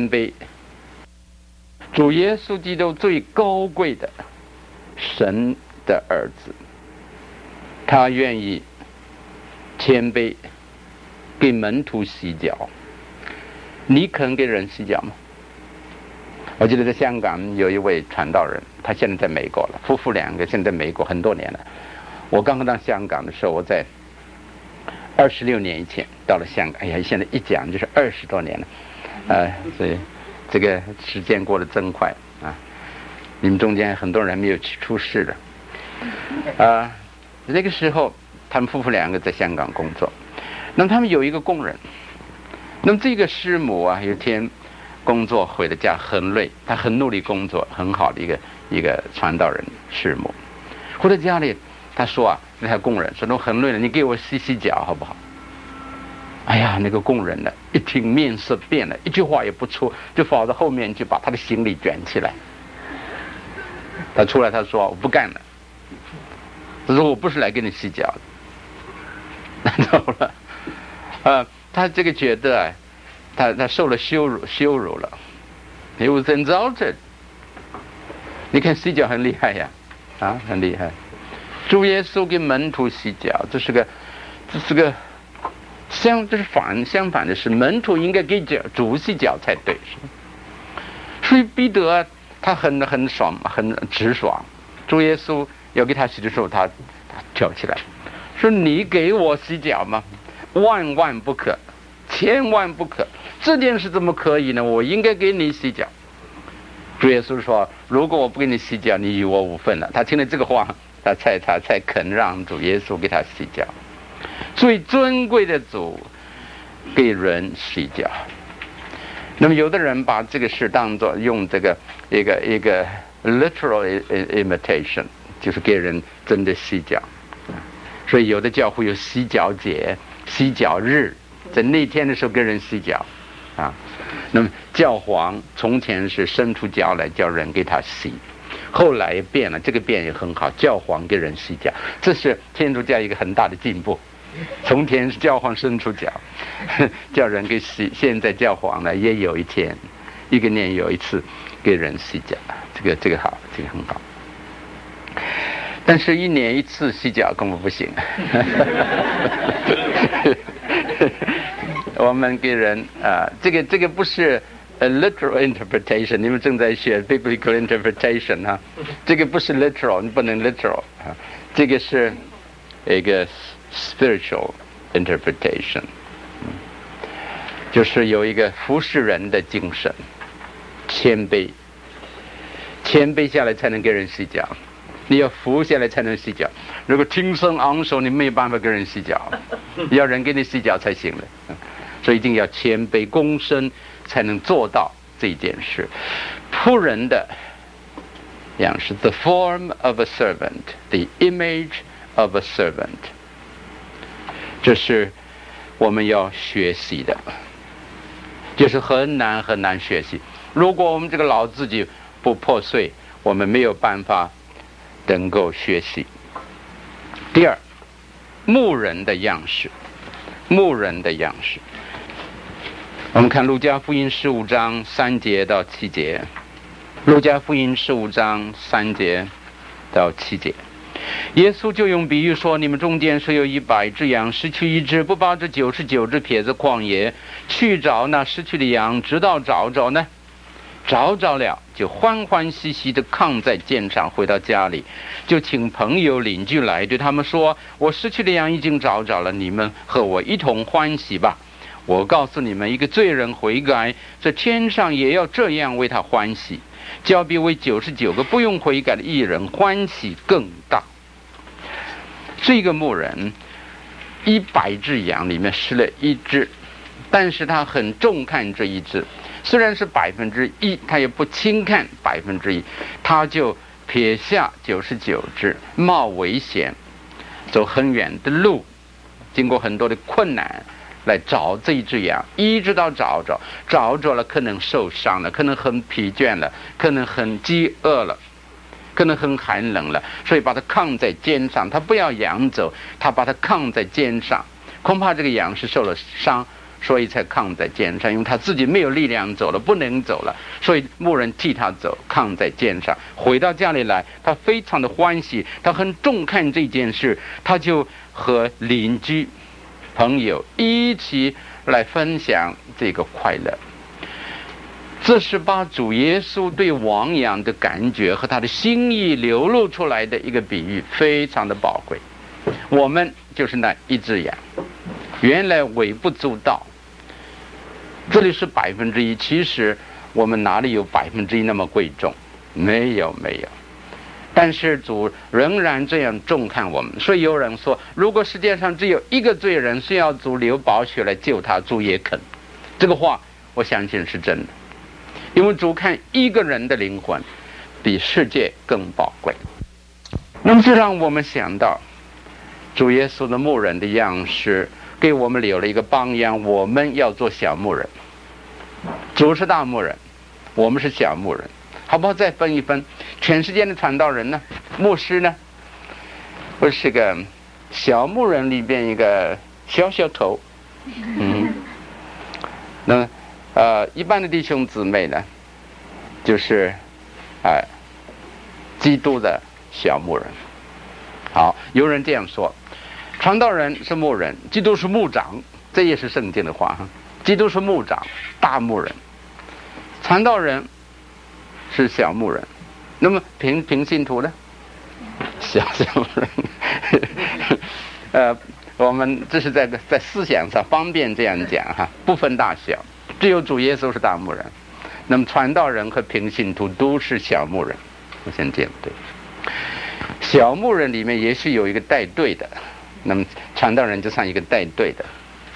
谦卑。主耶稣基督最高贵的神的儿子，他愿意谦卑给门徒洗脚。你肯给人洗脚吗？我记得在香港有一位传道人，他现在在美国了，夫妇两个现在在美国很多年了。我刚刚到香港的时候，我在26年以前到了香港，哎呀，现在一讲就是20多年了，所以这个时间过得真快啊！你们中间很多人没有出世的，那个时候他们夫妇两个在香港工作，那么他们有一个工人，那么这个师母啊，有一天工作回到家很累，他很努力工作，很好的一个传道人师母，回到家里，他说啊，那台工人说我很累了，你给我洗洗脚好不好？哎呀，那个工人呢，一听面色变了，一句话也不出，就跑到后面去把他的行李卷起来。他出来，他说我不干了。他说我不是来给你洗脚的。走了。他这个觉得他受了羞辱了。He was insulted。你看洗脚很厉害呀，很厉害。主耶稣给门徒洗脚，这是个相反的是，门徒应该给主洗脚才对。所以彼得他很爽，很直爽。主耶稣要给他洗的时候，他跳起来说：“你给我洗脚吗？万万不可，千万不可！这件事怎么可以呢？我应该给你洗脚。”主耶稣说：“如果我不给你洗脚，你与我无分了。”他听了这个话，他才肯让主耶稣给他洗脚。最尊贵的主给人洗脚。那么有的人把这个事当作用这个一个 literal imitation， 就是给人真的洗脚。所以有的教会有洗脚节、洗脚日，在那天的时候给人洗脚啊。那么教皇从前是伸出脚来叫人给他洗，后来变了，这个变也很好，教皇给人洗脚，这是天主教一个很大的进步。从前是教皇伸出脚叫人给洗，现在教皇呢也有一天一个年有一次给人洗脚，这个好，这个很好。但是1年1次洗脚根本不行。我们给人这个不是literal interpretation， 你们正在学 biblical interpretation 啊，这个不是 literal， 你不能 literal 啊，这个是一个 spiritual interpretation， 就是有一个服侍人的精神，谦卑下来才能给人洗脚，你要服下来才能洗脚。如果挺身昂首，你没有办法给人洗脚，要人给你洗脚才行了。所以一定要谦卑躬身，才能做到这件事。仆人的样式 ，the form of a servant， the image of a servant， 这是我们要学习的，就是很难学习。如果我们这个脑自己不破碎，我们没有办法能够学习。第二，牧人的样式，我们看路加福音15章3节到7节，路加福音15章3节到7节，耶稣就用比喻说：你们中间谁有100只羊，失去一只，不把这99只撇在旷野，去找那失去的羊，直到找着呢？找着了，就欢欢喜喜地扛在肩上，回到家里，就请朋友邻居来，对他们说：我失去的羊已经找着了，你们和我一同欢喜吧。我告诉你们，一个罪人悔改，在天上也要这样为他欢喜，较比为99个不用悔改的义人欢喜更大。这个牧人100只羊里面失了一只，但是他很重看这一只，虽然是1%，他也不轻看1%，他就撇下99只，冒危险，走很远的路，经过很多的困难来找这一只羊，一直到找着了，可能受伤了，可能很疲倦了，可能很饥饿了，可能很寒冷了，所以把它扛在肩上，他不要羊走，他把它扛在肩上，恐怕这个羊是受了伤， 所以才扛在肩上，因为他自己没有力量走了，不能走了，所以牧人替他走，扛在肩上。回到家里来，他非常的欢喜，他很重看这件事，他就和邻居朋友一起来分享这个快乐。这是把主耶稣对亡羊的感觉和他的心意流露出来的一个比喻，非常的宝贵。我们就是那一只羊，原来微不足道，这里是1%，其实我们哪里有1%那么贵重？没有。但是主仍然这样重看我们，所以有人说，如果世界上只有一个罪人需要主流宝血来救他，主也肯。这个话我相信是真的，因为主看一个人的灵魂比世界更宝贵。那么这让我们想到主耶稣的牧人的样式，给我们留了一个榜样，我们要做小牧人。主是大牧人，我们是小牧人，好不好？再分一分，全世界的传道人呢，牧师呢，不是个小牧人里边一个小头，那么一般的弟兄姊妹呢，就是基督的小牧人。好，有人这样说，传道人是牧人，基督是牧长，这也是圣经的话。基督是牧长，大牧人，传道人是小牧人。那么平信徒呢？小牧人。我们这是在思想上方便这样讲哈，不分大小，只有主耶稣是大牧人。那么传道人和平信徒都是小牧人。我先这样对。小牧人里面也是有一个带队的，那么传道人就像一个带队的。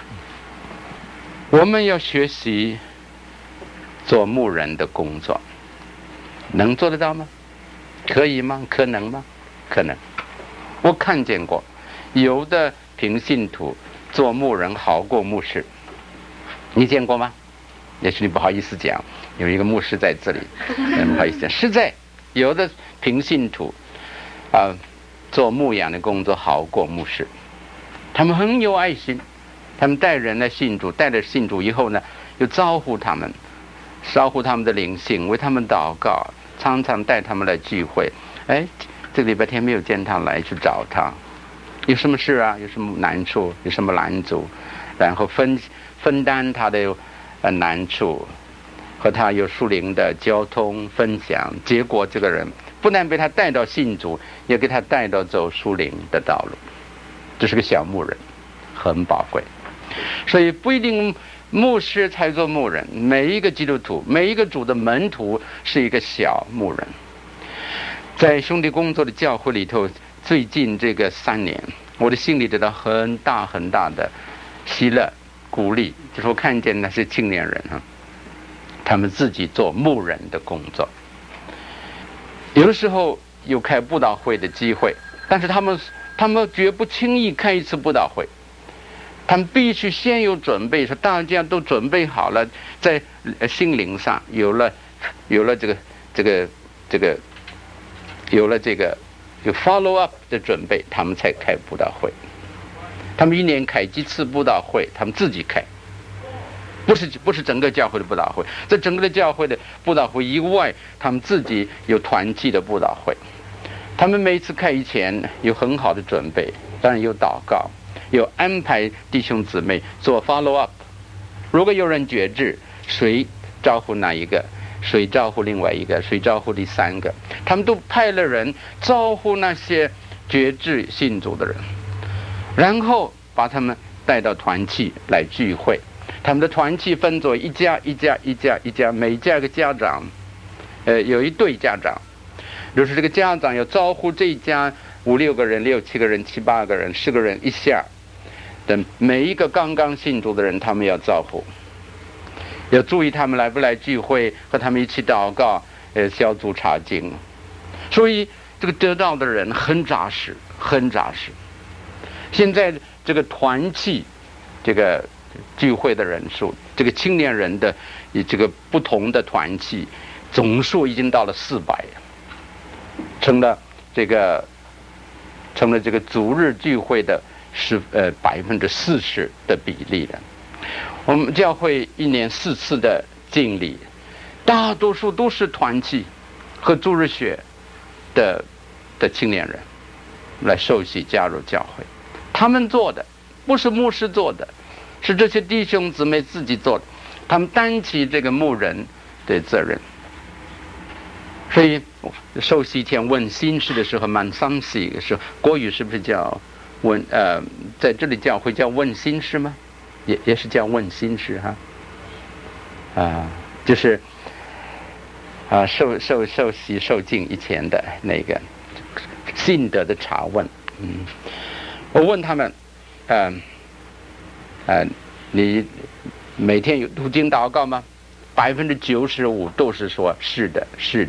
我们要学习做牧人的工作，能做得到吗？可以吗？可能吗？可能。我看见过有的平信徒做牧人好过牧师，你见过吗？也许你不好意思讲，有一个牧师在这里，不好意思讲，实在有的平信徒做牧养的工作好过牧师，他们很有爱心，他们带人来信主，带了信主以后呢，又招呼他们，招呼他们的灵性，为他们祷告，常常带他们来聚会。这个礼拜天没有见他来，去找他，有什么事啊？有什么难处？有什么拦阻？然后分担他的难处，和他有属灵的交通分享。结果这个人不但被他带到信主，也给他带到走属灵的道路。这是个小牧人，很宝贵。所以不一定牧师才做牧人，每一个基督徒，每一个主的门徒是一个小牧人。在兄弟工作的教会里头，最近这个3年，我的心里得到很大很大的喜乐鼓励，就是我看见那些青年人他们自己做牧人的工作。有的时候有开布道会的机会，但是他们绝不轻易开一次布道会，他们必须先有准备，说大家都准备好了，在心灵上有了有 follow up 的准备，他们才开布道会。他们1年开几次布道会，他们自己开，不是整个教会的布道会，在整个的教会的布道会以外，他们自己有团契的布道会。他们每次开以前有很好的准备，当然有祷告，有安排弟兄姊妹做 follow up。如果有人决志，谁招呼哪一个，谁招呼另外一个，谁招呼第3个，他们都派了人招呼那些决志信主的人，然后把他们带到团契来聚会。他们的团契分作一家，每家一个家长，有一对家长，就是这个家长要招呼这一家5、6个人、6、7个人、7、8个人、10个人一下，等每一个刚刚信主的人，他们要招呼，要注意他们来不来聚会，和他们一起祷告，小组查经。所以这个得到的人很扎实，很扎实。现在这个团契，这个聚会的人数，这个青年人的这个不同的团契总数已经到了400，成了这个逐日聚会的40%的比例了。 我们教会1年4次的敬礼，大多数都是团契和主日学的青年人来受洗加入教会。他们做的不是牧师做的，是这些弟兄姊妹自己做的，他们担起这个牧人的责任。所以受洗前问心事的时候，满桑洗的时候，国语是不是叫问？在这里教会叫问心事吗？也是叫问心事哈。就是受洗受敬以前的那个信德的查问。我问他们，你每天有读经祷告吗？95%都是说是的。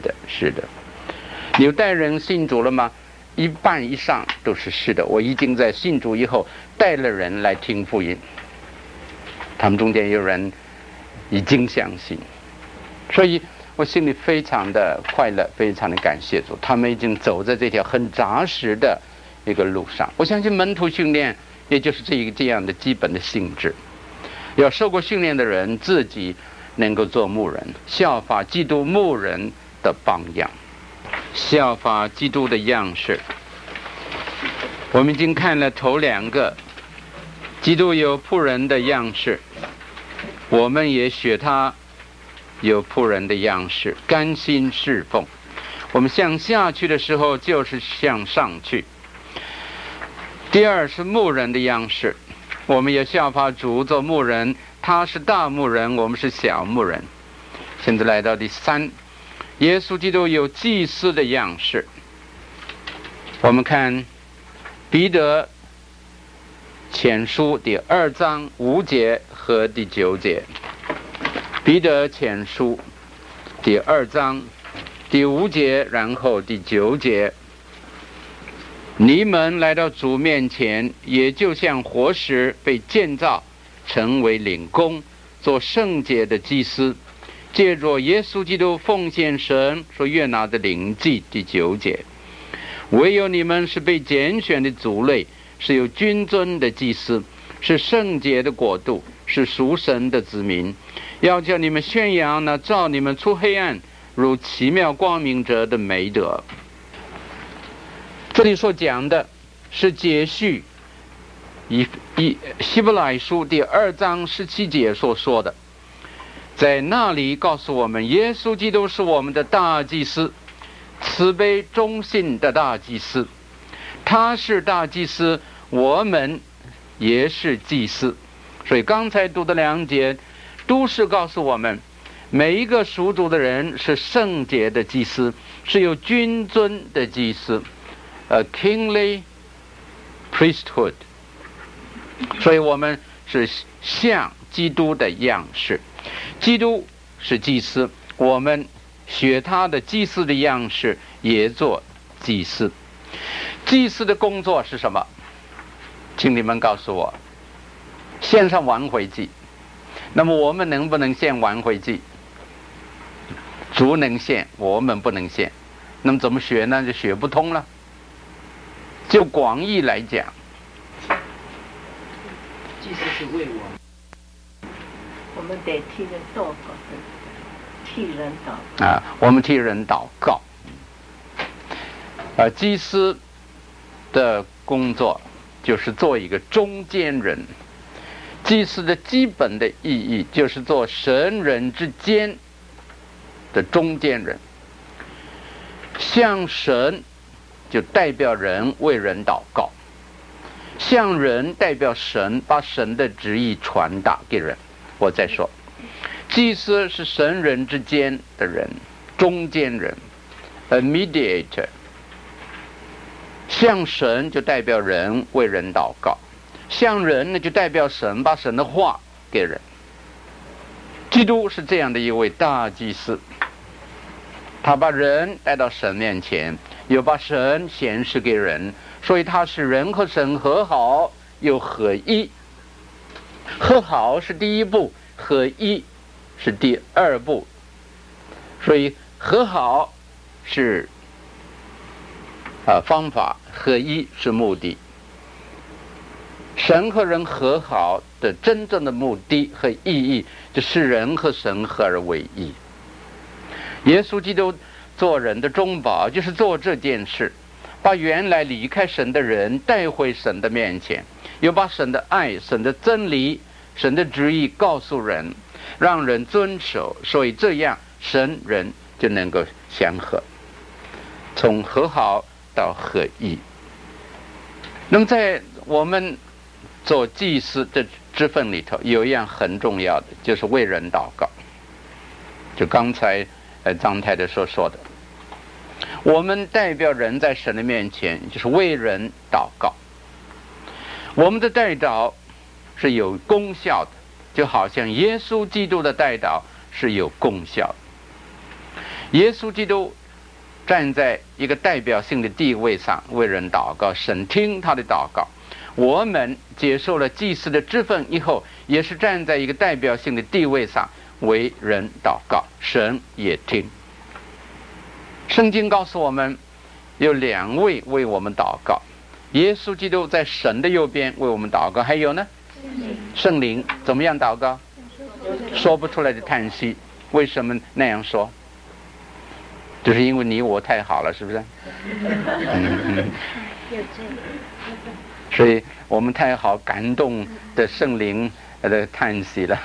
你有带人信主了吗？1半以上都是是的。我已经在信主以后带了人来听福音，他们中间有人已经相信，所以我心里非常的快乐，非常的感谢主，他们已经走在这条很扎实的一个路上。我相信门徒训练也就是这样的基本的性质，要受过训练的人自己能够做牧人，效法基督牧人的榜样，效法基督的样式。我们已经看了头2个，基督有仆人的样式，我们也学他有仆人的样式，甘心侍奉。我们向下去的时候就是向上去。第2是牧人的样式，我们也效法主做牧人，他是大牧人，我们是小牧人。现在来到第3，耶稣基督有祭司的样式。我们看彼得前书第2章5节和第9节。彼得前书第2章第5节，然后第9节。你们来到主面前，也就像活石被建造成为灵宫，做圣洁的祭司，借着耶稣基督奉献神所悦纳的灵祭。第9节。唯有你们是被拣选的族类，是有君尊的祭司，是圣洁的国度，是属神的子民，要叫你们宣扬那照你们出黑暗如奇妙光明者的美德。这里所讲的是接续希伯来书第2章17节所说的，在那里告诉我们，耶稣基督是我们的大祭司，慈悲忠信的大祭司。他是大祭司，我们也是祭司。所以刚才读的2节都是告诉我们，每一个属主的人是圣洁的祭司，是有君尊的祭司，a kingly priesthood。所以我们是像基督的样式，基督是祭司，我们学他的祭司的样式，也做祭司。祭司的工作是什么？请你们告诉我。献上挽回祭。那么我们能不能献挽回祭？主能献，我们不能献。那么怎么学呢？就学不通了。就广义来讲， 祭司是为我们得替人祷告，替人祷告我们替人祷告。祭司的工作就是做一个中间人。祭司的基本的意义就是做神人之间的中间人，向神就代表人为人祷告，向人代表神，把神的旨意传达给人。我再说，祭司是神人之间的人，中间人 ，a mediator。向神就代表人为人祷告，向人呢就代表神把神的话给人。基督是这样的一位大祭司，他把人带到神面前，又把神显示给人，所以他是人和神和好又合一。和好是第一步，合一是第2步。所以和好是方法，合一是目的。神和人和好的真正的目的和意义，就是人和神合而为一。耶稣基督做人的中保，就是做这件事，把原来离开神的人带回神的面前，又把神的爱、神的真理、神的旨意告诉人，让人遵守，所以这样神人就能够相合，从和好到合一。那么在我们做祭司的职分里头，有一样很重要的，就是为人祷告。就刚才张太太所说的，我们代表人在神的面前，就是为人祷告。我们的代祷是有功效的，就好像耶稣基督的代祷是有功效的。耶稣基督站在一个代表性的地位上为人祷告，神听他的祷告。我们接受了祭司的职分以后，也是站在一个代表性的地位上为人祷告，神也听。圣经告诉我们有2位为我们祷告，耶稣基督在神的右边为我们祷告，还有呢，圣灵怎么样祷告？说不出来的叹息。为什么那样说？就是因为你我太好了，是不是？所以我们太好，感动的圣灵的叹息了。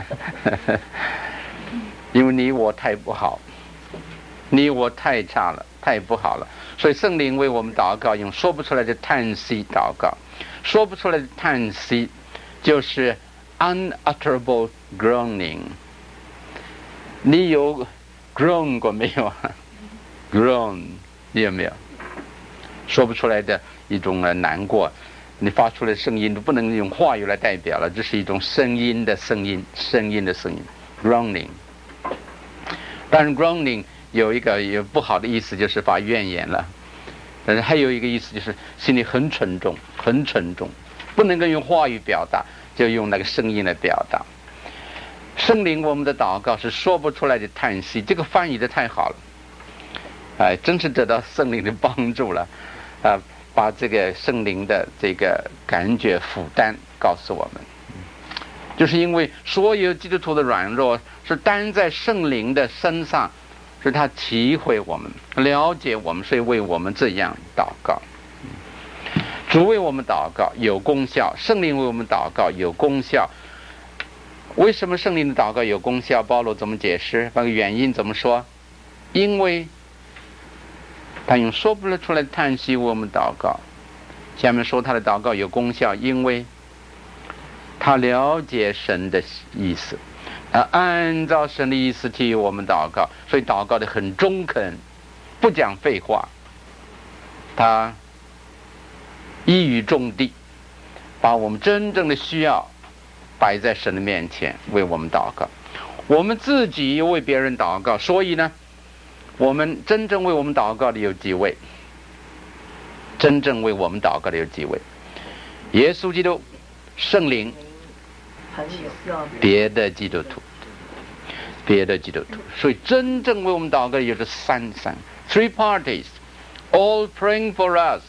因为你我太不好，你我太差了，太不好了，所以圣灵为我们祷告，用说不出来的叹息祷告。说不出来的叹息就是 unutterable groaning。 你有 groan 过没有啊？ groan 你有没有？说不出来的一种难过，你发出来的声音都不能用话语来代表了，这是一种声音的声音 groaning。 当然 groaning 有不好的意思，就是发怨言了，但是还有一个意思就是心里很沉重，很沉重，不能够用话语表达，就用那个声音来表达。圣灵我们的祷告是说不出来的叹息，这个翻译的太好了，真是得到圣灵的帮助了，把这个圣灵的这个感觉负担告诉我们，就是因为所有基督徒的软弱是担在圣灵的身上，是他体会我们，了解我们，所以为我们这样祷告。主为我们祷告有功效，圣灵为我们祷告有功效。为什么圣灵的祷告有功效？保罗怎么解释？那个原因怎么说？因为他用说不出来的叹息为我们祷告。下面说他的祷告有功效，因为他了解神的意思，按照神的意思替我们祷告，所以祷告的很中肯，不讲废话，他一语中的，把我们真正的需要摆在神的面前为我们祷告。我们自己又为别人祷告，所以呢，我们真正为我们祷告的有几位？真正为我们祷告的有几位？耶稣基督、圣灵、别的基督徒，所以真正为我们祷告的有这three parties, all praying for us.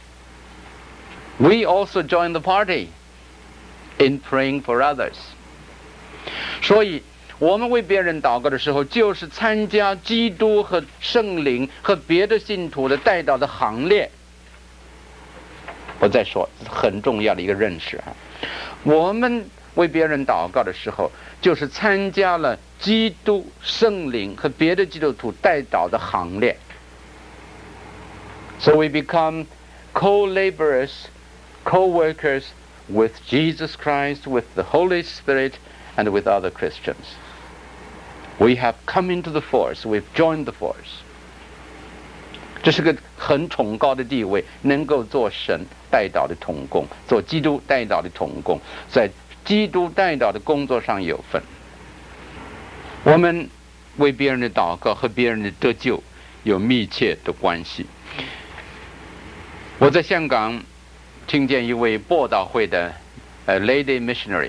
We also join the party in praying for others. 所以我们为别人祷告的时候，就是参加基督和圣灵和别的信徒的代祷的行列。我再说，很重要的一个认识啊！我们为别人祷告的时候，就是参加了基督、圣灵和别的基督徒代祷的行列。So we become co-laborers, co-workers with Jesus Christ, with the Holy Spirit, and with other Christians. We have come into the force, we've joined the force. 这是个很崇高的地位，能够做神代祷的同工，做基督代祷的同工，在基督代祷的工作上有份。我们为别人的祷告和别人的得救有密切的关系。我在香港听见一位播道会的Lady Missionary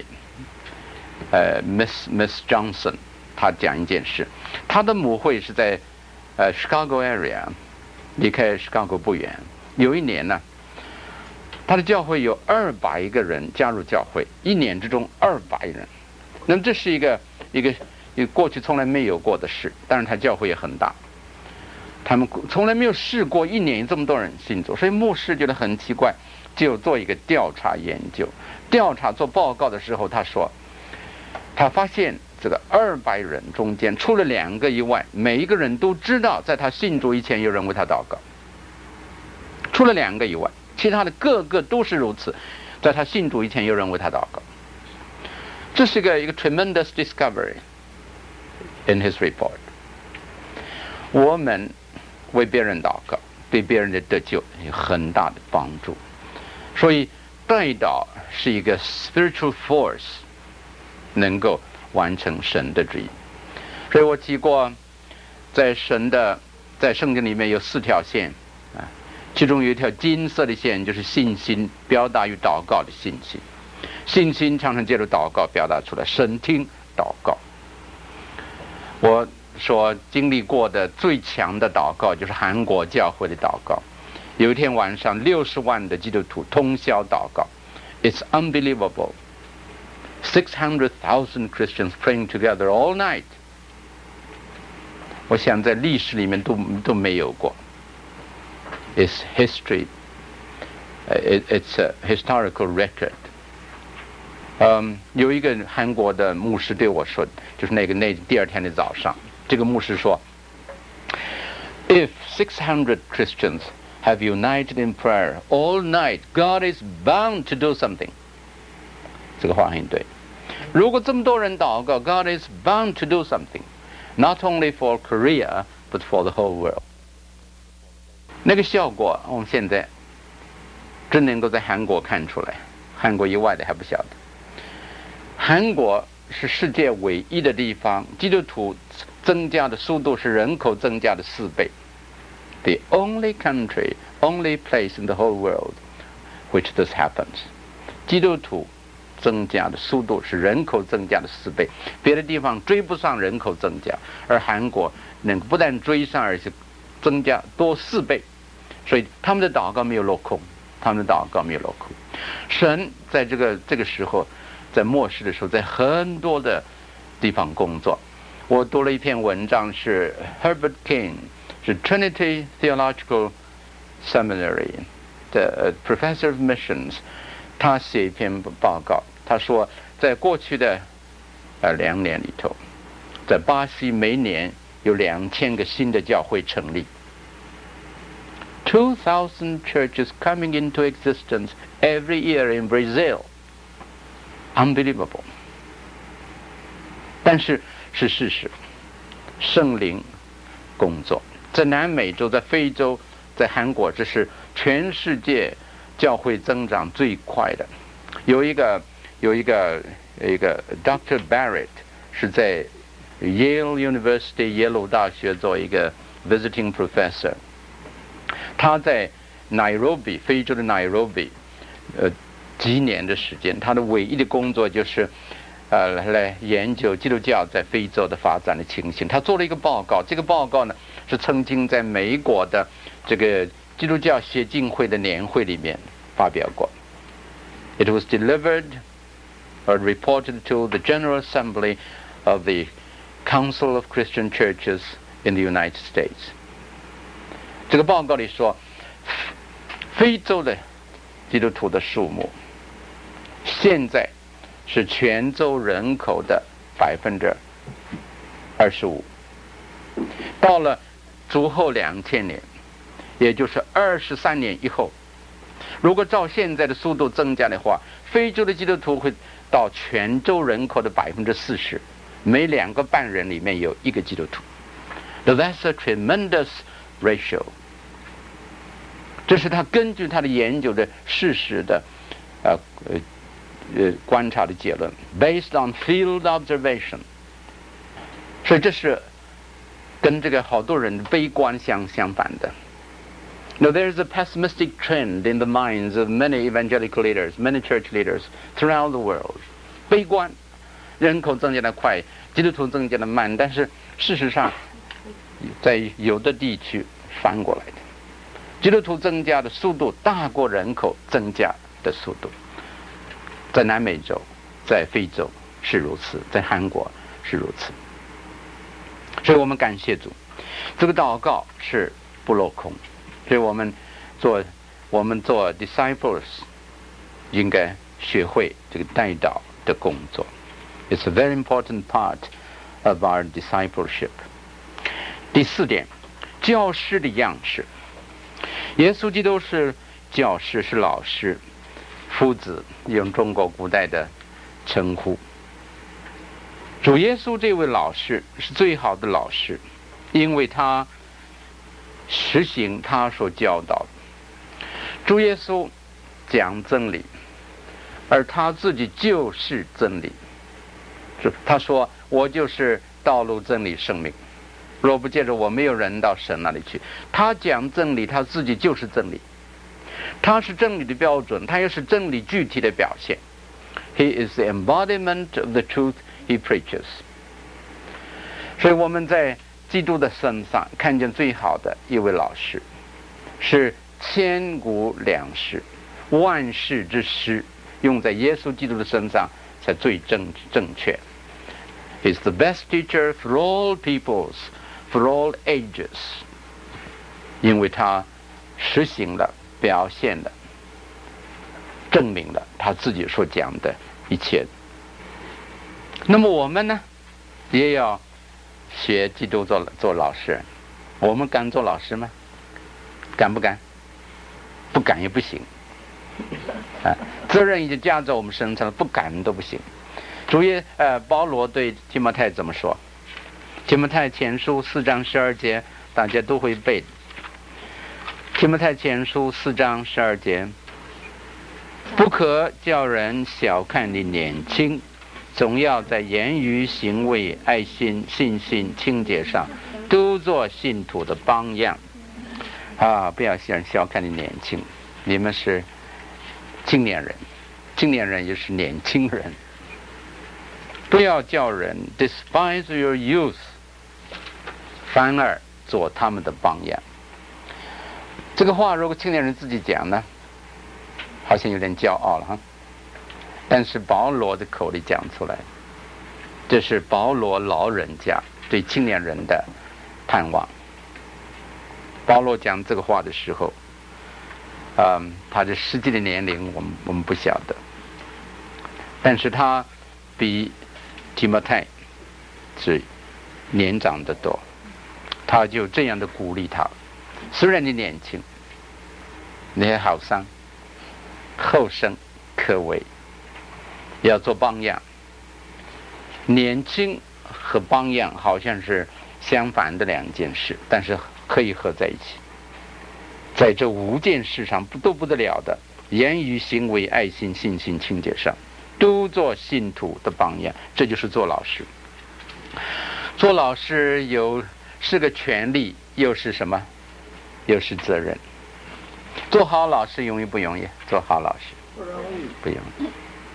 Miss Johnson， 她讲一件事，她的母会是在Chicago area， 离开 Chicago 不远。有一年呢， 他的教会有200个人加入教会，1年之中200人。那么这是一个过去从来没有过的事。当然他教会也很大，他们从来没有试过1年这么多人信主，所以牧师觉得很奇怪，就做一个调查研究。调查做报告的时候，他说他发现这个200人中间除了2个以外，每一个人都知道在他信主以前有人为他祷告，除了2个以外，其他的个个都是如此，在他信主以前有人为他祷告。这是一个 tremendous discovery in his report。 我们为别人祷告，对别人的得救有很大的帮助。所以代祷是一个 spiritual force， 能够完成神的旨意。所以我提过，在圣经里面有4条线啊，其中有一条金色的线，就是信心表达与祷告的信心。信心常常借助祷告表达出来，神听祷告。我所经历过的最强的祷告就是韩国教会的祷告。有一天晚上60万的基督徒通宵祷告， It's unbelievable. 600,000 Christians praying together all night. 我想在历史里面都没有过。It's history. It's a historical record. 有一个韩国的牧师对我说，就是那第2天的早上，这个牧师说 ，If 600 Christians have united in prayer all night, God is bound to do something. 这个话很对。如果这么多人祷告 ，God is bound to do something, not only for Korea but for the whole world. 那个效果，我们现在只能够在韩国看出来，韩国以外的还不晓得。韩国是世界唯一的地方，基督徒增加的速度是人口增加的4倍。The only country, only place in the whole world which this happens. 基督徒增加的速度是人口增加的4倍，别的地方追不上人口增加，而韩国能不但追上，而且增加多4倍，所以他们的祷告没有落空，神在这个时候，在末世的时候，在很多的地方工作。我读了一篇文章，是 Herbert King， 是 Trinity Theological Seminary 的Professor of Missions， 他写一篇报告，他说在过去的2年里头，在巴西每年有2000个新的教会成立， 2,000 churches coming into existence every year in Brazil. Unbelievable. 但是是事实，圣灵工作在南美洲，在非洲，在韩国，这是全世界教会增长最快的。有一个 Dr. Barrett 是在 Yale University 耶鲁大学做一个 visiting professor， 他在 Nairobi 非洲的 Nairobi 几年的时间，他的唯一的工作就是来研究基督教在非洲的发展的情形。他做了一个报告，这个报告呢是曾经在美国的这个基督教协进会的年会里面发表过。It was delivered or reported to the General Assembly of the Council of Christian Churches in the United States。 这个报告里说，非洲的基督徒的数目现在是全州人口的25%，到了主后2000年，也就是23年以后，如果照现在的速度增加的话，非洲的基督徒会到全州人口的40%，每2个半人里面有1个基督徒。That's a tremendous ratio。 这是他根据他的研究的事实的观察的结论 ，based on field observation。所以这是跟这个好多人悲观相反的。Now there is a pessimistic trend in the minds of many evangelical leaders, many church leaders throughout the world。悲观，人口增加的快，基督徒增加的慢，但是事实上，在有的地区反过来的。 基督徒增加的速度大过人口增加的速度，在南美洲，在非洲是如此，在韩国是如此。所以我们感谢主，这个祷告是不落空。所以我们做 disciples 应该学会这个带导的工作。It's a very important part of our discipleship. 第4点，教师的样式。耶稣基督是教师，是老师，夫子用中国古代的称呼。主耶稣这位老师是最好的老师，因为他实行他所教导的。主耶稣讲真理，而他自己就是真理。他说：“我就是道路、真理、生命。若不借着我，没有人到神那里去。”他讲真理，他自己就是真理。他是真理的标准，他也是真理具体的表现。He is the embodiment of the truth he preaches. 所以我们在基督的身上看见最好的一位老师，是千古良师，万世之师，用在耶稣基督的身上才最正确。He's the best teacher for all peoples, for all ages. 因为他实行了、表现了、证明了他自己所讲的一切。那么我们呢，也要学基督做老师。我们敢做老师吗？敢不敢？不敢也不行。责任已经加在我们身上了，不敢都不行。保罗对提摩太怎么说？提摩太前书4章12节，大家都会背。提摩太前书4章12节，不可叫人小看你年轻，总要在言语、行为、爱心、信心、清洁上，都做信徒的榜样。不要让人小看你年轻，你们是青年人，青年人也是年轻人。不要叫人 despise your youth， 反而做他们的榜样。这个话如果青年人自己讲呢，好像有点骄傲了哈。但是保罗的口里讲出来，这是保罗老人家对青年人的盼望。保罗讲这个话的时候，他的实际的年龄我们不晓得，但是他比提摩太是年长得多，他就这样的鼓励他。虽然你年轻，你还好生，后生可畏，要做榜样。年轻和榜样好像是相反的两件事，但是可以合在一起。在这5件事上都不得了的，言语、行为、爱心、信心、清洁上，都做信徒的榜样。这就是做老师。做老师是个权利，又是什么？又是责任。做好老师容易不容易？做好老师不容易， 不容易。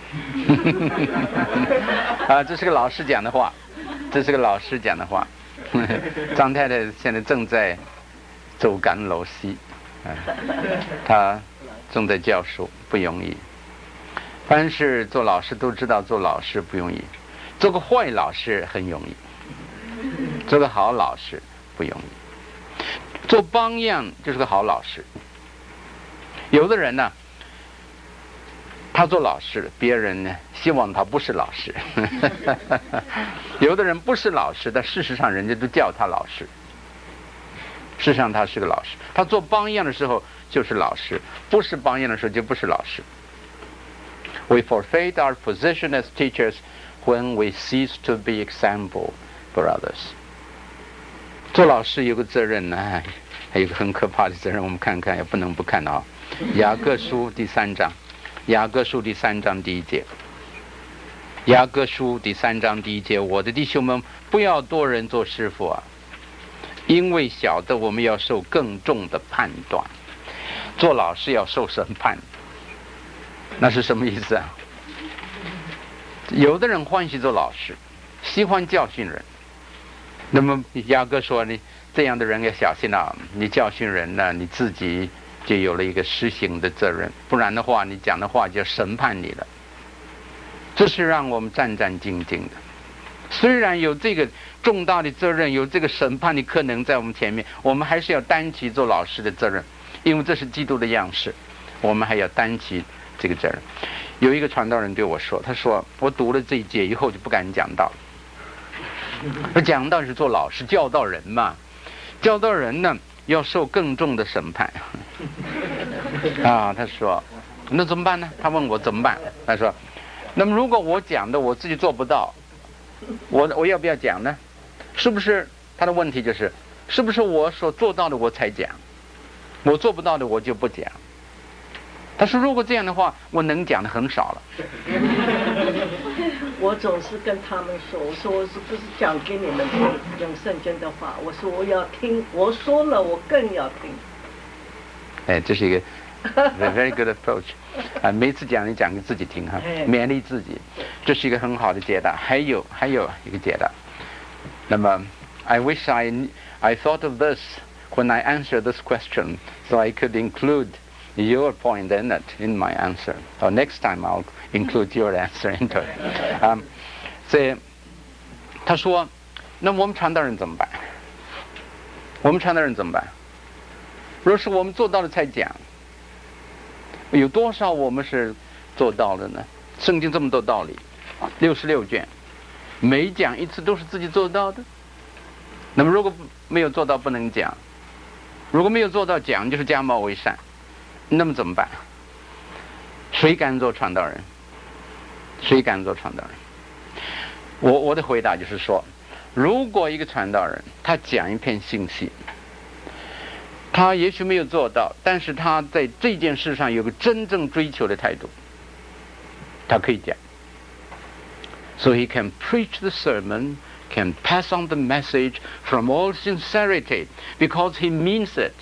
这是个老师讲的话，这是个老师讲的话。张太太现在正在走赶楼西，她正在教书，不容易。凡是做老师都知道做老师不容易，做个坏老师很容易，做个好老师不容易。做榜样就是个好老师。有的人呢，他做老师，别人呢希望他不是老师。有的人不是老师，但事实上人家都叫他老师。事实上他是个老师，他做榜样的时候就是老师，不是榜样的时候就不是老师。We forfeit our position as teachers when we cease to be example for others. 做老师有个责任呢，还有个很可怕的责任，我们看看也不能不看啊。雅各书第3章，雅各书第3章第1节，雅各书第3章第1节，我的弟兄们，不要多人做师傅啊，因为晓得我们要受更重的判断。做老师要受审判，那是什么意思啊？有的人欢喜做老师，喜欢教训人。那么雅各说，你这样的人要小心啊！你教训人呢，你自己就有了一个施行的责任，不然的话，你讲的话就审判你了。这是让我们战战兢兢的。虽然有这个重大的责任，有这个审判的可能在我们前面，我们还是要担起做老师的责任，因为这是基督的样式，我们还要担起这个责任。有一个传道人对我说，他说我读了这一节以后就不敢讲道了。讲道是做老师，教导人嘛，教导人呢要受更重的审判啊。他说那怎么办呢？他问我怎么办，他说那么如果我讲的我自己做不到，我要不要讲呢？是不是他的问题就是是不是我所做到的我才讲，我做不到的我就不讲。他说如果这样的话，我能讲的很少了。 我总是跟他们说，我说我是不是讲给你们听用圣经的话，我说我要听，我说了我更要听。 哎，这是一个 very good approach 啊，每次讲你讲给自己听哈，勉励自己，这是一个很好的解答。还有一个解答。那么 I wish I thought of this when I answered this question, so I could include your point in it in my answer. Or next time I'll include your answer into it. 所以他说，那我们传道人怎么办？我们传道人怎么办？若是我们做到了才讲，有多少我们是做到了呢？圣经这么多道理，66卷，每讲一次都是自己做到的。那么如果没有做到不能讲，如果没有做到讲就是假冒为善，那么怎么办？谁敢做传道人？谁敢做传道人？我的回答就是说，如果一个传道人他讲一篇信息，他也许没有做到，但是他在这件事上有个真正追求的态度，他可以讲。So he can preach the sermon, can pass on the message from all sincerity, because he means it.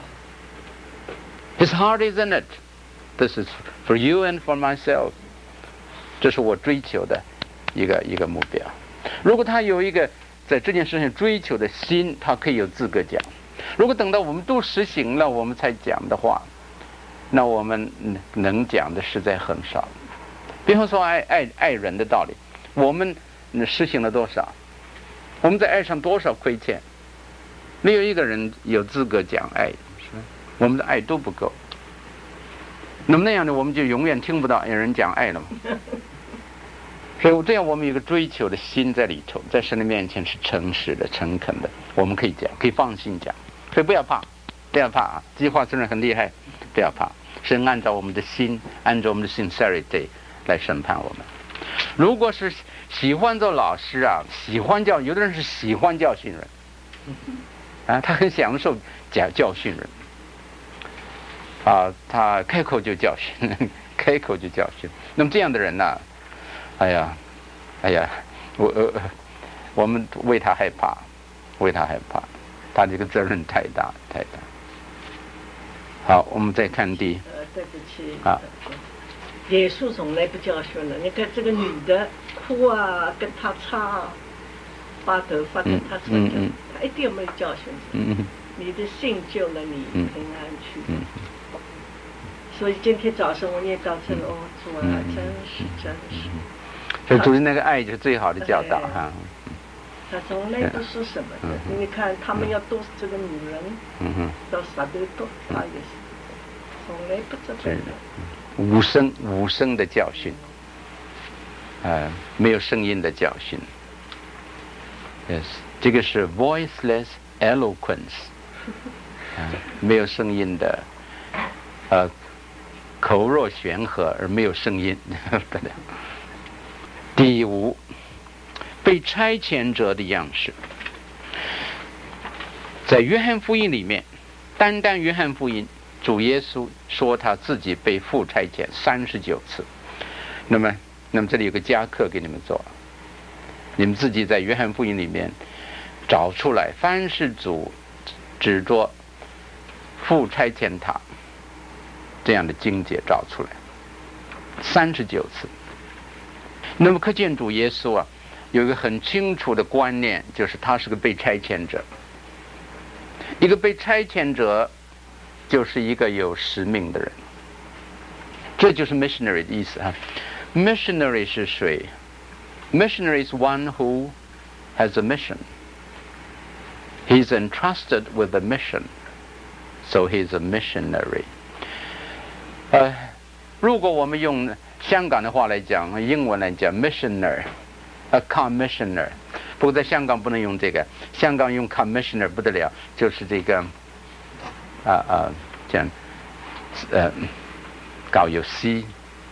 His heart is in it. This is for you and for myself. 这是我追求的一个目标。如果他有一个在这件事情追求的心，他可以有资格讲。如果等到我们都实行了我们才讲的话，那我们能讲的实在很少。比方说爱人的道理，我们实行了多少？我们在爱上多少亏欠？没有一个人有资格讲爱，我们的爱都不够。那么那样的我们就永远听不到有人讲爱了嘛。所以这样我们有个追求的心在里头，在神的面前是诚实的、诚恳的，我们可以讲，可以放心讲。所以不要怕，不要怕啊！这句话虽然很厉害，不要怕。神按照我们的心，按照我们的 sincerity 来审判我们。如果是喜欢做老师啊，喜欢教，有的人是喜欢教训人啊，他很享受教训人啊，他开口就教训，开口就教训。那么这样的人呢，哎呀，我们为他害怕，为他害怕，他这个责任太大太大。好，我们再看对不起啊，耶稣从来不教训人。你看这个女的哭啊，跟他擦，把头发跟他擦，他一点没有教训你的信救了你平安去。所以今天早上我念到这哦，主啊，真是。 所以主的那个爱就是最好的教导哈。 他从来不说什么的，你看他们要多这个女人，到啥都多，他也是从来不这么的。 无声的教训，没有声音的教训。Yes， 这个是 voiceless eloquence， 没有声音的，口若悬河而没有声音。第五，被差遣者的样式，在约翰福音里面，单约翰福音，主耶稣说他自己被父差遣39次。那么这里有个加课给你们做，你们自己在约翰福音里面找出来，凡是主指着父差遣他这样的经节找出来39次。那么可见主耶稣啊，有一个很清楚的观念，就是他是个被差遣者。一个被差遣者就是一个有使命的人。这就是 missionary 的意思啊。missionary 是谁？ missionary is one who has a mission. He's entrusted with a mission, so he's a missionary. 如果我们用香港的话来讲，英文来讲 missioner，a commissioner。不过在香港不能用这个，香港用 commissioner 不得了，就是这个这样搞有 C，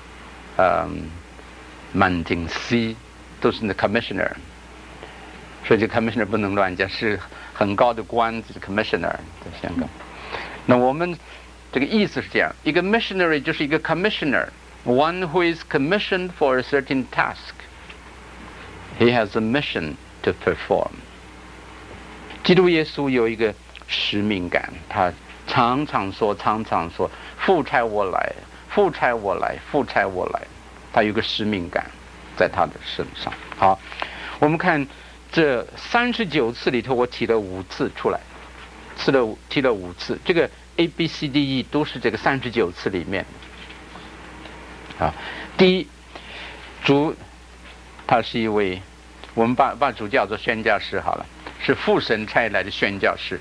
满顶 C 都是那 commissioner， 所以这 commissioner 不能乱讲，是很高的官，这是 commissioner 在香港。那我们这个意思是这样，一个 missionary 就是一个 commissioner，one who is commissioned for a certain task. He has a mission to perform. 基督耶稣有一个使命感，他常常说，父差我来，父差我来，父差我来。他有个使命感在他的身上。好，我们看这39次里头，我提了5次出来，提了5次。这个 A、B、C、D、E 都是这个39次里面。啊，第一，主他是一位，我们把主叫做宣教士好了，是父神差来的宣教士。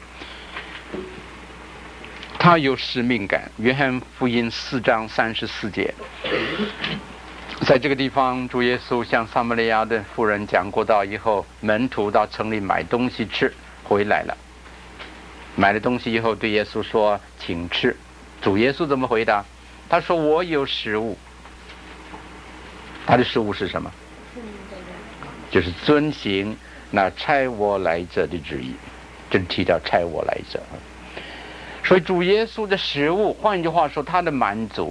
他有使命感。约翰福音4章34节，在这个地方，主耶稣向撒玛利亚的妇人讲过道以后，门徒到城里买东西吃，回来了。买了东西以后，对耶稣说：“请吃。”主耶稣怎么回答？他说：“我有食物。”他的食物是什么？就是遵行那差我来者的旨意。这提到差我来者。所以主耶稣的食物，换句话说，他的满足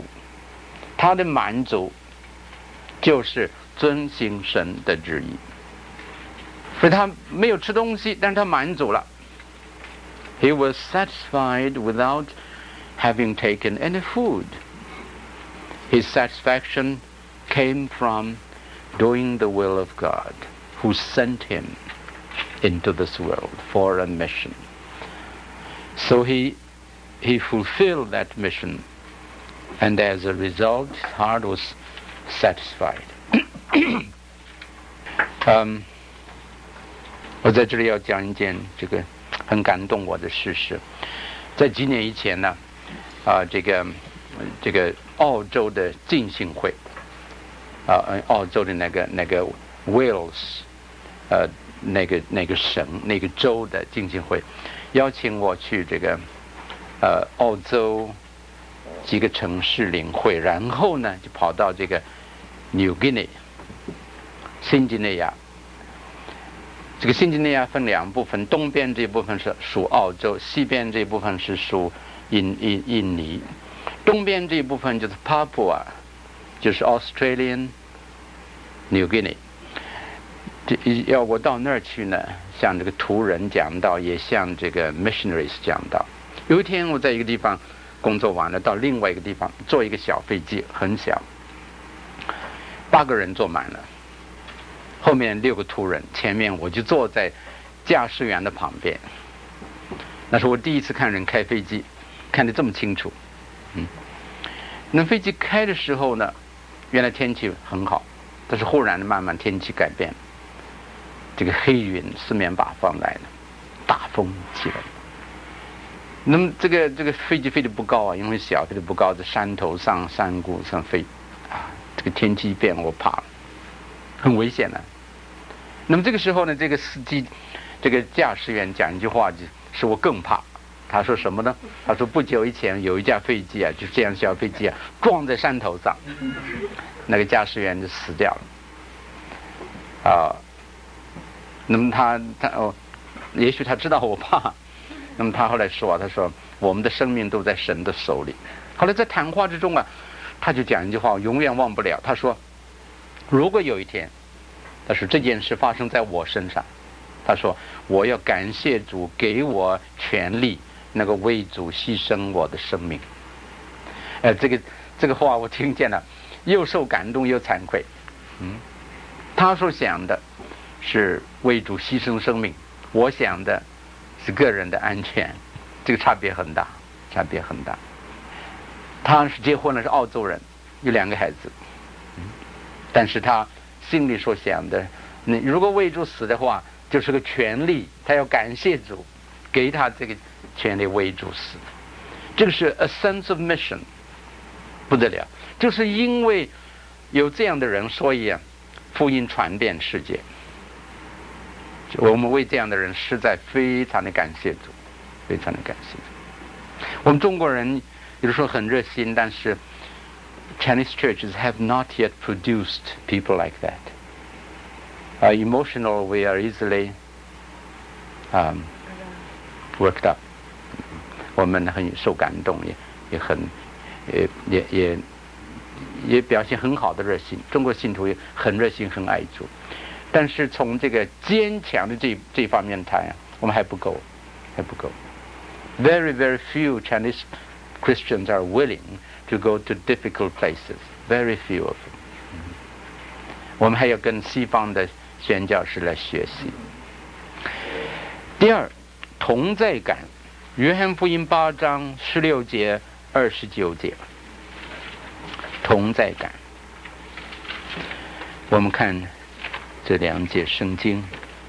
就是遵行神的旨意。所以他没有吃东西，但是他满足了。He was satisfied without having taken any food. His satisfaction came from doing the will of God, who sent him into this world for a mission. So he fulfilled that mission, and as a result, his heart was satisfied. 我在这里要讲一件这个很感动我的事实。在几年以前呢，这个澳洲的浸信会，澳洲的那个 Wales， 那个省那个州的浸信会，邀请我去这个澳洲几个城市领会，然后呢就跑到这个 New Guinea 新几内亚。这个新几内亚分2部分，东边这一部分是属澳洲，西边这一部分是属印尼。东边这一部分就是 Papua， 就是 Australian New Guinea。要我到那儿去呢，向这个途人讲道，也向这个 missionaries 讲道。有一天我在一个地方工作完了，到另外一个地方坐一个小飞机，很小，8个人坐满了，后面6个途人，前面我就坐在驾驶员的旁边。那是我第一次看人开飞机，看得这么清楚。那飞机开的时候呢，原来天气很好，但是忽然慢慢天气改变，这个黑云四面八方来了，大风起来。那么这个飞机飞得不高啊，因为小，飞得不高，在山头上山谷上飞啊，这个天气一变我怕了，很危险的。那么这个时候呢，这个司机这个驾驶员讲一句话，使我更怕。他说什么呢？他说不久以前有一架飞机啊，就这样小飞机啊，撞在山头上，那个驾驶员就死掉了。那么他也许他知道我怕。那么他后来说，他说我们的生命都在神的手里。后来在谈话之中啊，他就讲一句话，我永远忘不了。他说，如果有一天，他说这件事发生在我身上，他说我要感谢主给我权利，那个为主牺牲我的生命。这个话我听见了，又受感动又惭愧。他所想的是为主牺牲生命，我想的是个人的安全，这个差别很大。 差别很大。他是结婚了，是澳洲人，有2个孩子，但是他心里所想的，你如果为主死的话，就是个权利，他要感谢主给他这个权利为主死。这个是 a sense of mission， 不得了，就是因为有这样的人，所以福音传遍世界。我们为这样的人实在非常的感谢主，非常的感谢主。我们中国人有的时候很热心，但是 Chinese churches have not yet produced people like that. Emotional, we are easily worked up. 我们很受感动，也很也表现很好的热心。中国信徒也很热心，很爱主。但是从这个坚强的这方面谈，我们还不够，还不够。Very, very few Chinese Christians are willing to go to difficult places. Very few of them. 我们还要跟西方的宣教士来学习。第二，同在感。约翰福音8章16节、29节，同在感。我们看这2节圣经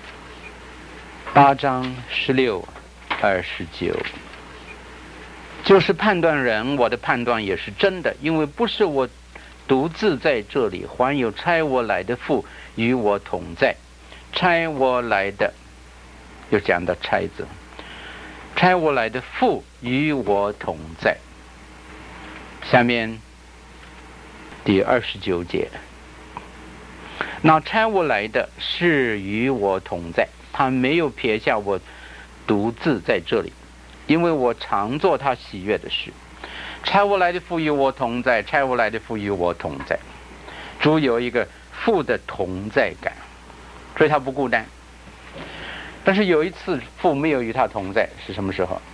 ，8章16、29，就是判断人，我的判断也是真的，因为不是我独自在这里，还有差我来的父与我同在。差我来的，又讲到差字，差我来的父与我同在。下面第29节，那差我来的是与我同在，他没有撇下我独自在这里，因为我常做他喜悦的事。差我来的父与我同在，差我来的父与我同在。主有一个父的同在感，所以他不孤单。但是有一次父没有与他同在，是什么时候？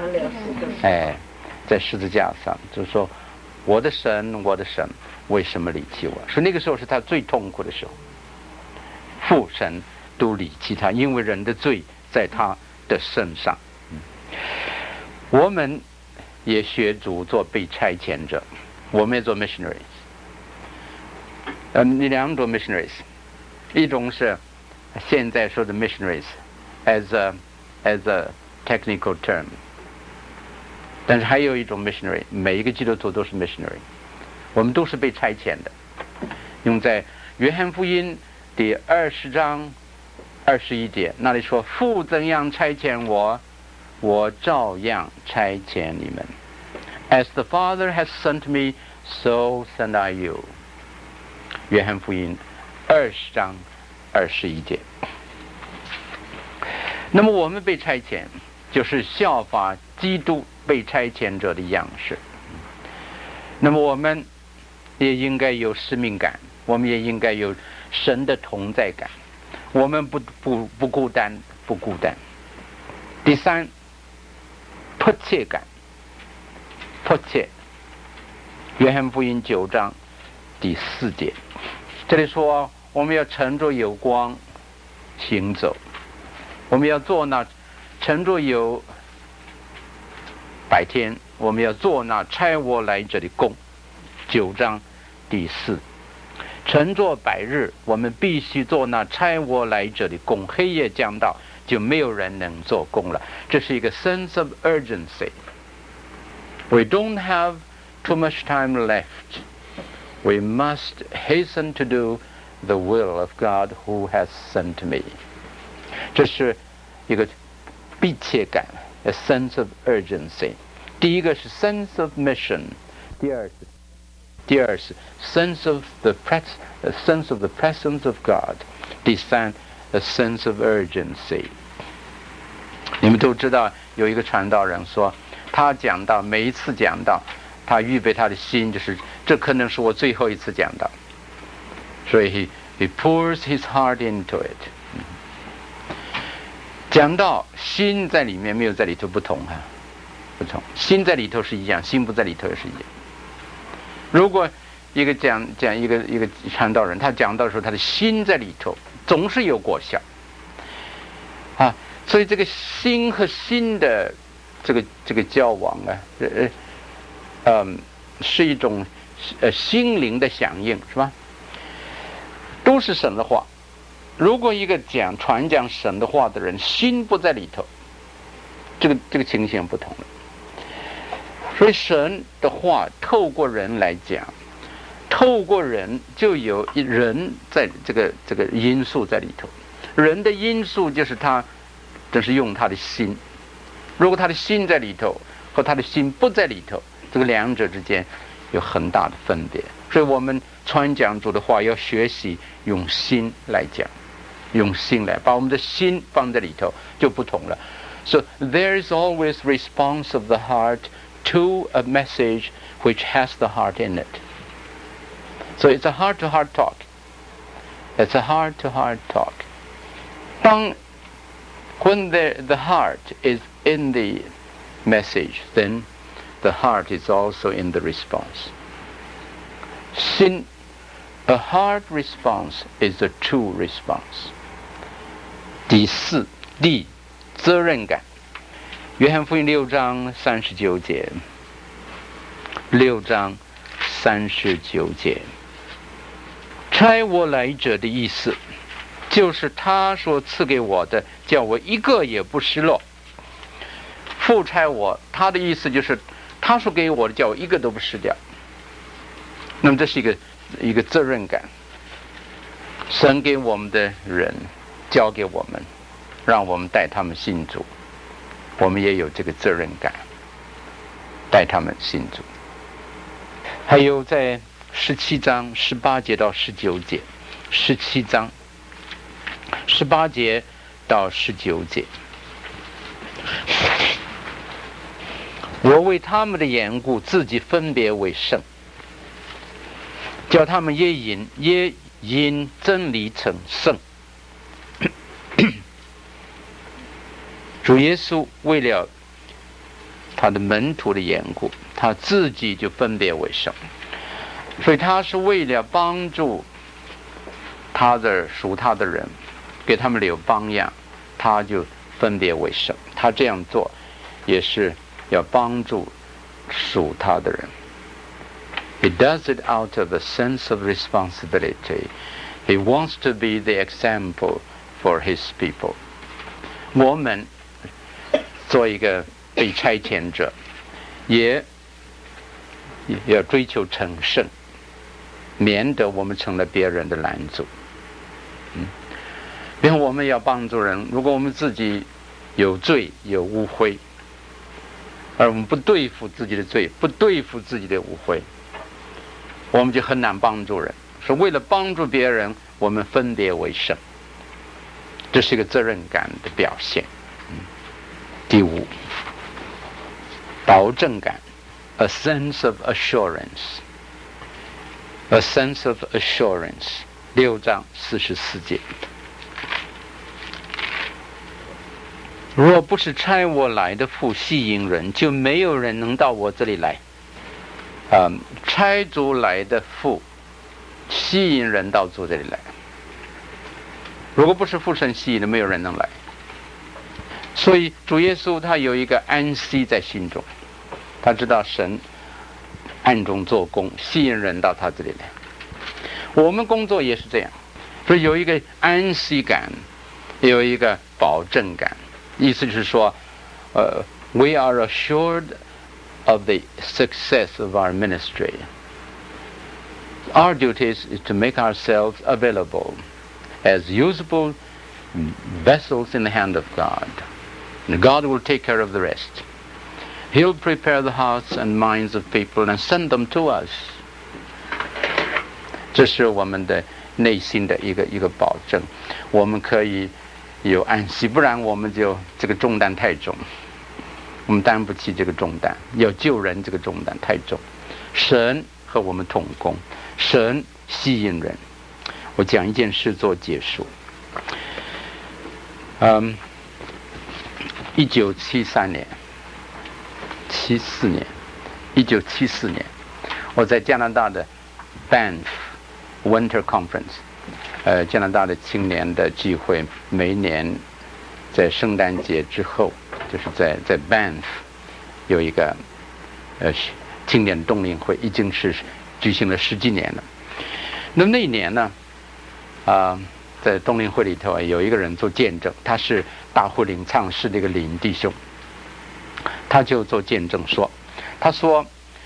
在十字架上，就是说我的神，我的神，为什么离弃我？所以那个时候是他最痛苦的时候。父神都离弃他，因为人的罪在他的身上。我们也学主做被差遣者，我们也做 missionaries。2种 missionaries， 一种是现在说的 missionaries as a technical term， 但是还有一种 missionary， 每一个基督徒都是 missionary， 我们都是被差遣的。用在约翰福音第20章21节，那里说父怎样差遣我，我照样差遣你们。As the Father has sent me, so send I you。 约翰福音20章21节。那么我们被差遣，就是效法基督被差遣者的样式。那么我们也应该有使命感，我们也应该有神的同在感，我们不孤单，不孤单。第三，迫切感，迫切。约翰福音9章第4节，这里说我们要乘着有光行走，我们要做那乘着有白天，我们要做那差我来者的工。9章第4，乘着白日，我们必须做那差我来者的工。黑夜将到，就没有人能做工了。这是一个 sense of urgency. We don't have too much time left. We must hasten to do the will of God who has sent me. 这是一个迫切感 ，a sense of urgency. 第一个是 sense of mission， 第二是 sense of the presence of God， 第三 a sense of urgency。你们都知道有一个传道人说，他讲到每一次讲到，他预备他的心，就是这可能是我最后一次讲到，所以 he pours his heart into it。讲到心在里面，没有在里头不同啊，不同。心在里头是一样，心不在里头也是一样。如果一个讲一个传道人，他讲到的时候，他的心在里头，总是有果效啊。所以这个心和心的这个交往啊，是一种心灵的响应，是吧？都是神的话。如果一个传讲神的话的人心不在里头，这个情形不同了。所以神的话透过人来讲，透过人就有人在这个因素在里头。人的因素就是他这是用他的心，如果他的心在里头和他的心不在里头，这个两者之间有很大的分别。所以我们传讲主的话要学习用心来讲，用心来把我们的心放在里头就不同了。So there is always response of the heart to a message which has the heart in it. So it's a heart-to-heart talk. It's a heart-to-heart talk. When the heart is in the message, then the heart is also in the response. A heart response is a true response. 第四 D 责任感。约翰福音6章39节，6章39节，差我来者的意思，就是他所赐给我的，叫我一个也不失落。父差我，他的意思就是他所给我的，叫我一个都不失掉。那么这是一个责任感，神给我们的人交给我们，让我们带他们信主，我们也有这个责任感，带他们信主。还有在17章18节到19节，17章18节到19节，我为他们的缘故自己分别为圣，叫他们也因真理成圣。主耶稣为了他的门徒的缘故，他自己就分别为圣，所以他是为了帮助属他的人，给他们留榜样，他就分别为圣。他这样做也是要帮助属他的人。He does it out of a sense of responsibility. He wants to be the example for his people. 我们做一个被差遣者，也要追求成圣，免得我们成了别人的拦阻。因为我们要帮助人，如果我们自己有罪有污秽，而我们不对付自己的罪，不对付自己的污秽，我们就很难帮助人。是为了帮助别人，我们分别为圣，这是一个责任感的表现。第5，保证感 ，a sense of assurance. A sense of assurance. 6章44节。若不是差我来的父吸引人，就没有人能到我这里来。差主来的父吸引人到主这里来。如果不是父神吸引的，没有人能来。所以主耶稣他有一个安息在心中，他知道神暗中做工，吸引人到他这里来。我们工作也是这样，所以有一个安息感，有一个保证感。意思就是说we are assured of the success of our ministry. Our duty is to make ourselves available as usable vessels in the hand of God. And God will take care of the rest. He'll prepare the hearts and minds of people and send them to us. 这是我们的内心的一个保证，我们可以有安息，不然我们就这个重担太重，我们担不起这个重担，要救人这个重担太重。神和我们同工，神吸引人。我讲一件事做结束。1974年，1974年，我在加拿大的 Banff Winter Conference， 加拿大的青年的聚会，每年在圣诞节之后，就是在 Banff 有一个青年冬令会，已经是举行了10几年了。那么那一年呢，在冬令会里头有一个人做见证，他是大会领唱诗的一个林弟兄，他就做见证说，他说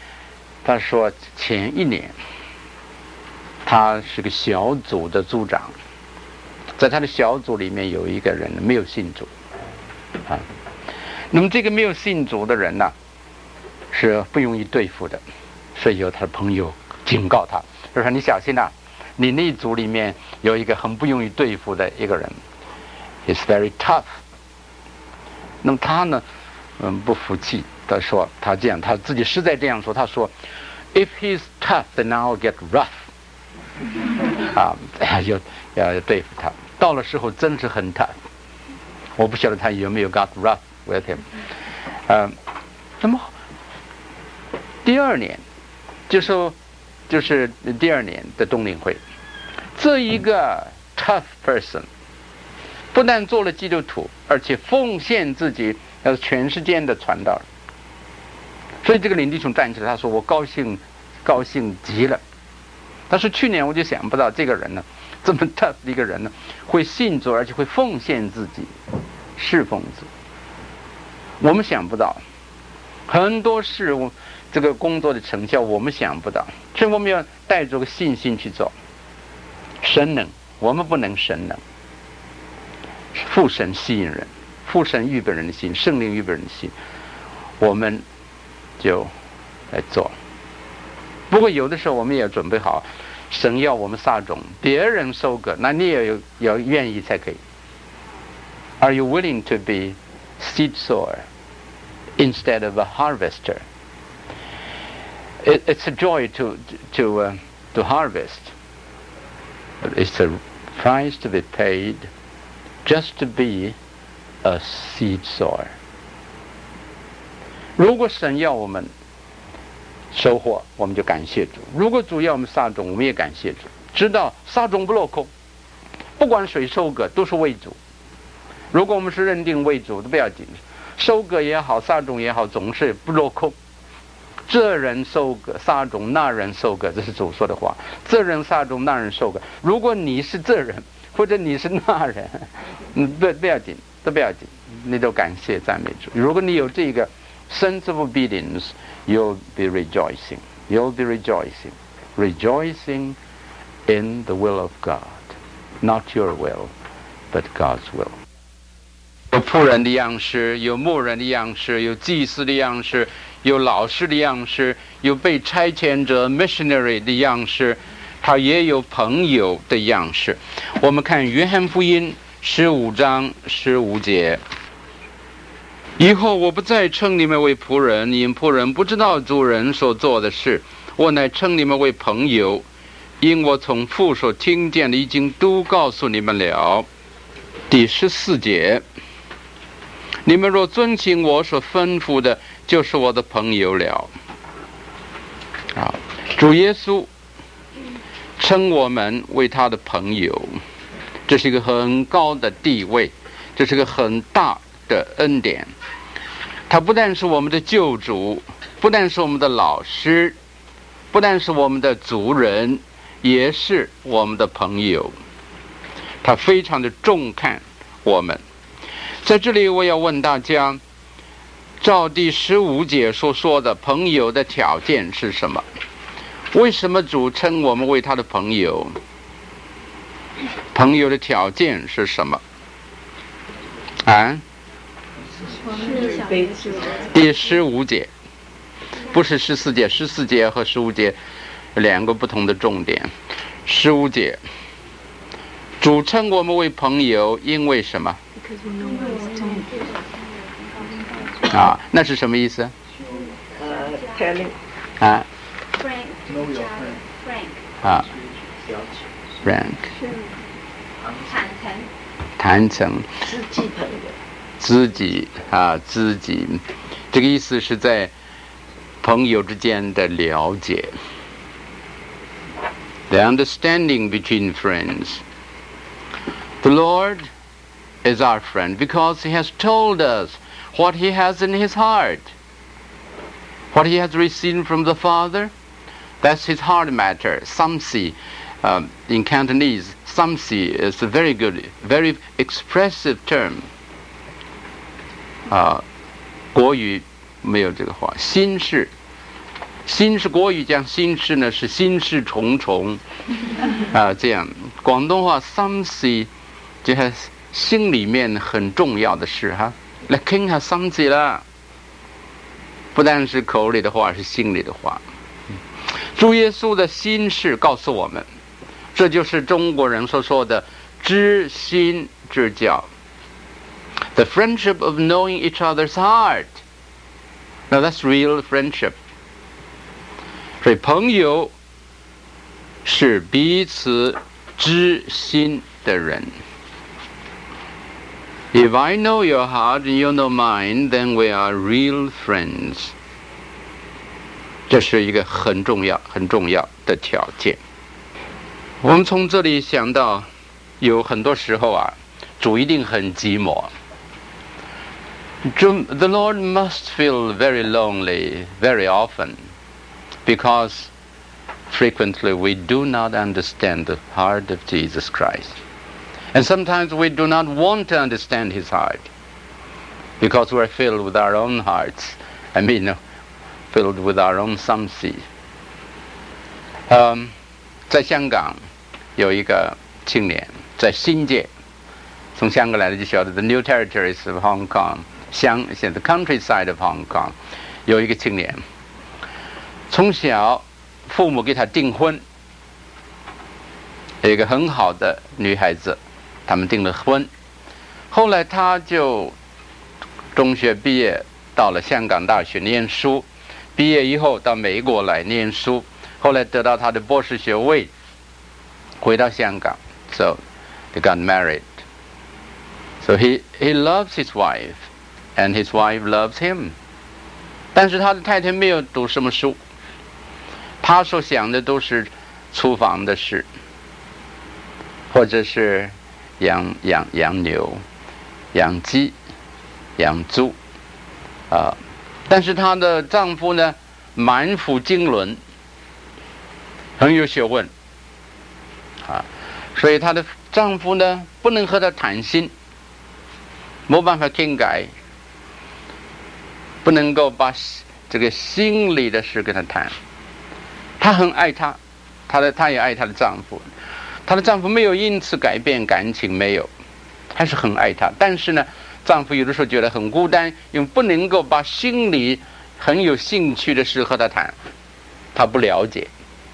前一年他是个小组的组长，在他的小组里面有一个人没有信主啊。那么这个没有信主的人呢，是不容易对付的，所以有他的朋友警告他，就说你小心啊，你那一组里面有一个很不容易对付的一个人 ，is very tough。那么他呢，不服气，他说他自己实在这样说，他说 ，if he's tough, then I'll get rough。啊，要对付他，到了时候真是很 tough。我不晓得他有没有 got rough with him。那么第二年，就是第2年的冬令会，这一个 tough person 不但做了基督徒，而且奉献自己要全世界的传道。所以这个林弟兄站起来，他说：“我高兴极了。”但是去年我就想不到这个人呢，这么 tough 的一个人呢，会信主，而且会奉献自己，侍奉主。我们想不到，很多事物这个工作的成效我们想不到，所以我们要带着个信心去做。神能，我们不能神能。父神吸引人，父神预备人的心，圣灵预备人的心，我们就来做。不过有的时候我们也要准备好，神要我们撒种，别人收割，那你也要愿意才可以。Are you willing to be seed sower instead of a harvester? It's a joy to harvest, but it's a price to be paid just to be a seed sower. 如果神要我们收获，我们就感谢主；如果主要我们撒种，我们也感谢主。知道撒种不落空，不管谁收割都是为主。如果我们是认定为主的，不要紧，收割也好，撒种也好，总是不落空。这人收割撒种，那人收割，这是主说的话。这人撒种，那人收割。如果你是这人，或者你是那人，不要紧，都不要紧，你都感谢赞美主。如果你有这个sense of obedience, you'll be rejoicing. You'll be rejoicing. Rejoicing in the will of God. Not your will, but God's will. 有仆人的样式，有牧人的样式，有祭司的样式，有老师的样式，有被差遣者 missionary 的样式，他也有朋友的样式。我们看约翰福音15章15节。以后我不再称你们为仆人，因仆人不知道主人所做的事，我乃称你们为朋友，因我从父所听见的已经都告诉你们了。第14节，你们若遵行我所吩咐的，就是我的朋友了。主耶稣称我们为他的朋友，这是一个很高的地位，这是个很大的恩典。他不但是我们的救主，不但是我们的老师，不但是我们的族人，也是我们的朋友。他非常的重看我们。在这里我要问大家，照第15节所说的朋友的条件是什么？为什么主称我们为他的朋友？朋友的条件是什么？第15节，不是14节，14节和15节两个不同的重点。15节，主称我们为朋友，因为什么？那是什么意思？Frank，坦诚，知己，这个意思是在朋友之间的了解 ，the understanding between friends. The Lord is our friend because He has told us what He has in His heart. What he has received from the Father, that's his heart matter. Samsi, in Cantonese, Samsi is a very good, very expressive term. 国语没有这个话，心事。心是国语讲心事呢，是心事重重这样。广东话 Samsi 就是心里面很重要的事哈。来傾下心事啦，不但是口里的话，是心里的话。主耶稣的心事告诉我们，这就是中国人所说的知心之交。The friendship of knowing each other's heart. Now that's real friendship. 所以朋友是彼此知心的人。If I know your heart and you know mine, then we are real friends. 这是一个很重要的条件。我们从这里想到，有很多时候主一定很寂寞。The Lord must feel very lonely very often, because frequently we do not understand the heart of Jesus Christ. And sometimes we do not want to understand his heart, because we're filled with our own hearts. Filled with our own samsi. 在香港有一个青年，在新界，从香港来的就晓得 the new territories of Hong Kong, 现在 countryside of Hong Kong 有一个青年，从小父母给他订婚，有一个很好的女孩子，他们订了婚，后来他就中学毕业，到了香港大学念书，毕业以后到美国来念书，后来得到他的博士学位，回到香港。So they got married. So he loves his wife, and his wife loves him. 但是他的太太没有读什么书，他所想的都是厨房的事，或者是养牛、养鸡、养猪但是她的丈夫呢，满腹经纶，很有学问所以她的丈夫呢，不能和她谈心，没办法傾偈，不能够把这个心里的事跟她谈。她很爱她，她也爱她的丈夫，她的丈夫没有因此改变感情，没有，还是很爱她。但是呢，丈夫有的时候觉得很孤单，因为不能够把心里很有兴趣的事和她谈，他不了解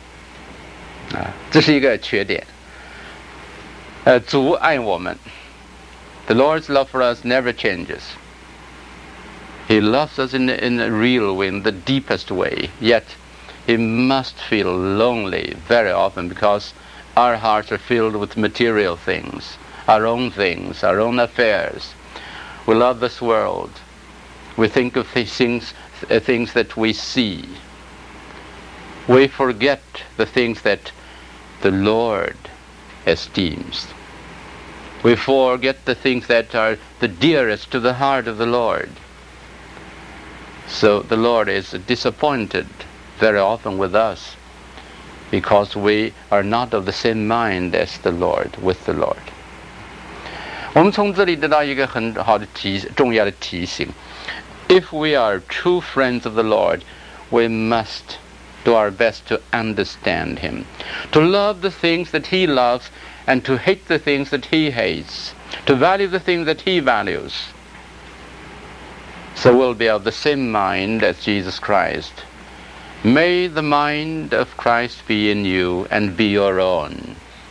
这是一个缺点。主爱我们 The Lord's love for us never changes. He loves us in a real way, in the deepest way. Yet he must feel lonely very often, because our hearts are filled with material things, our own affairs. We love this world. We think of things that we see. We forget the things that the Lord esteems. We forget the things that are the dearest to the heart of the Lord. So the Lord is disappointed very often with us, because we are not of the same mind as the Lord, with the Lord. 我们从这里得到一个很好的重要的提醒。If we are true friends of the Lord, we must do our best to understand him, to love the things that he loves, and to hate the things that he hates, to value the things that he values. So we'll be of the same mind as Jesus Christ. May the mind of Christ be in you and be your own.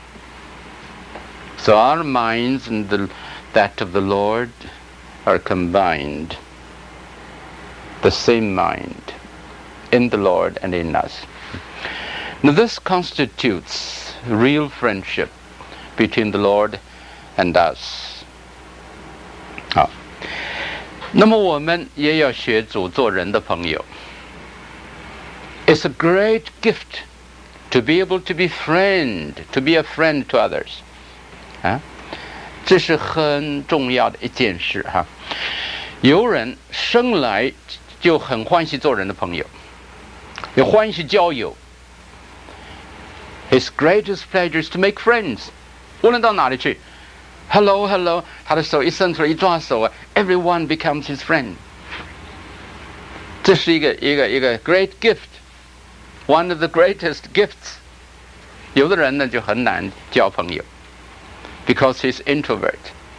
So our minds and that of the Lord are combined. The same mind in the Lord and in us. Now this constitutes real friendship between the Lord and us. 好，那么我们也要学主做人的朋友。It's a great gift to be able to be a friend to others. 这是很重要的一件事有人生来就很欢喜做人的朋友，也欢喜交友。His greatest pleasure is to make friends. 无论到哪里去 ，Hello Hello， 他的手一伸出来，一抓手啊 ，Everyone becomes his friend。这是一个 great gift，one of the greatest gifts。有的人呢就很难交朋友 ，because he's introvert。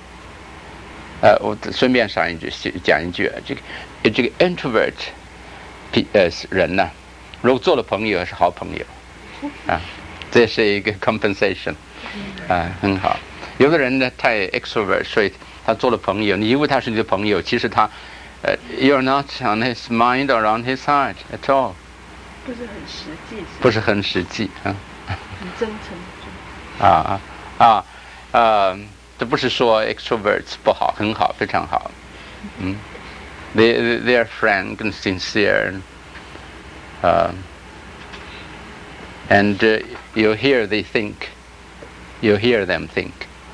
我顺便讲一句，这个 introvert 人呢，如果做了朋友是好朋友啊，这是一个 compensation 啊，很好。有的人呢太 extrovert， 所以他做了朋友，你以为他是你的朋友，其实他you're not on his mind or on his heart at all。 不是很实际。 不是很实际啊。 很真诚。 这不是说 extroverts 不好，很好，非常好。they are frank and sincere, and you hear they think, you hear them think.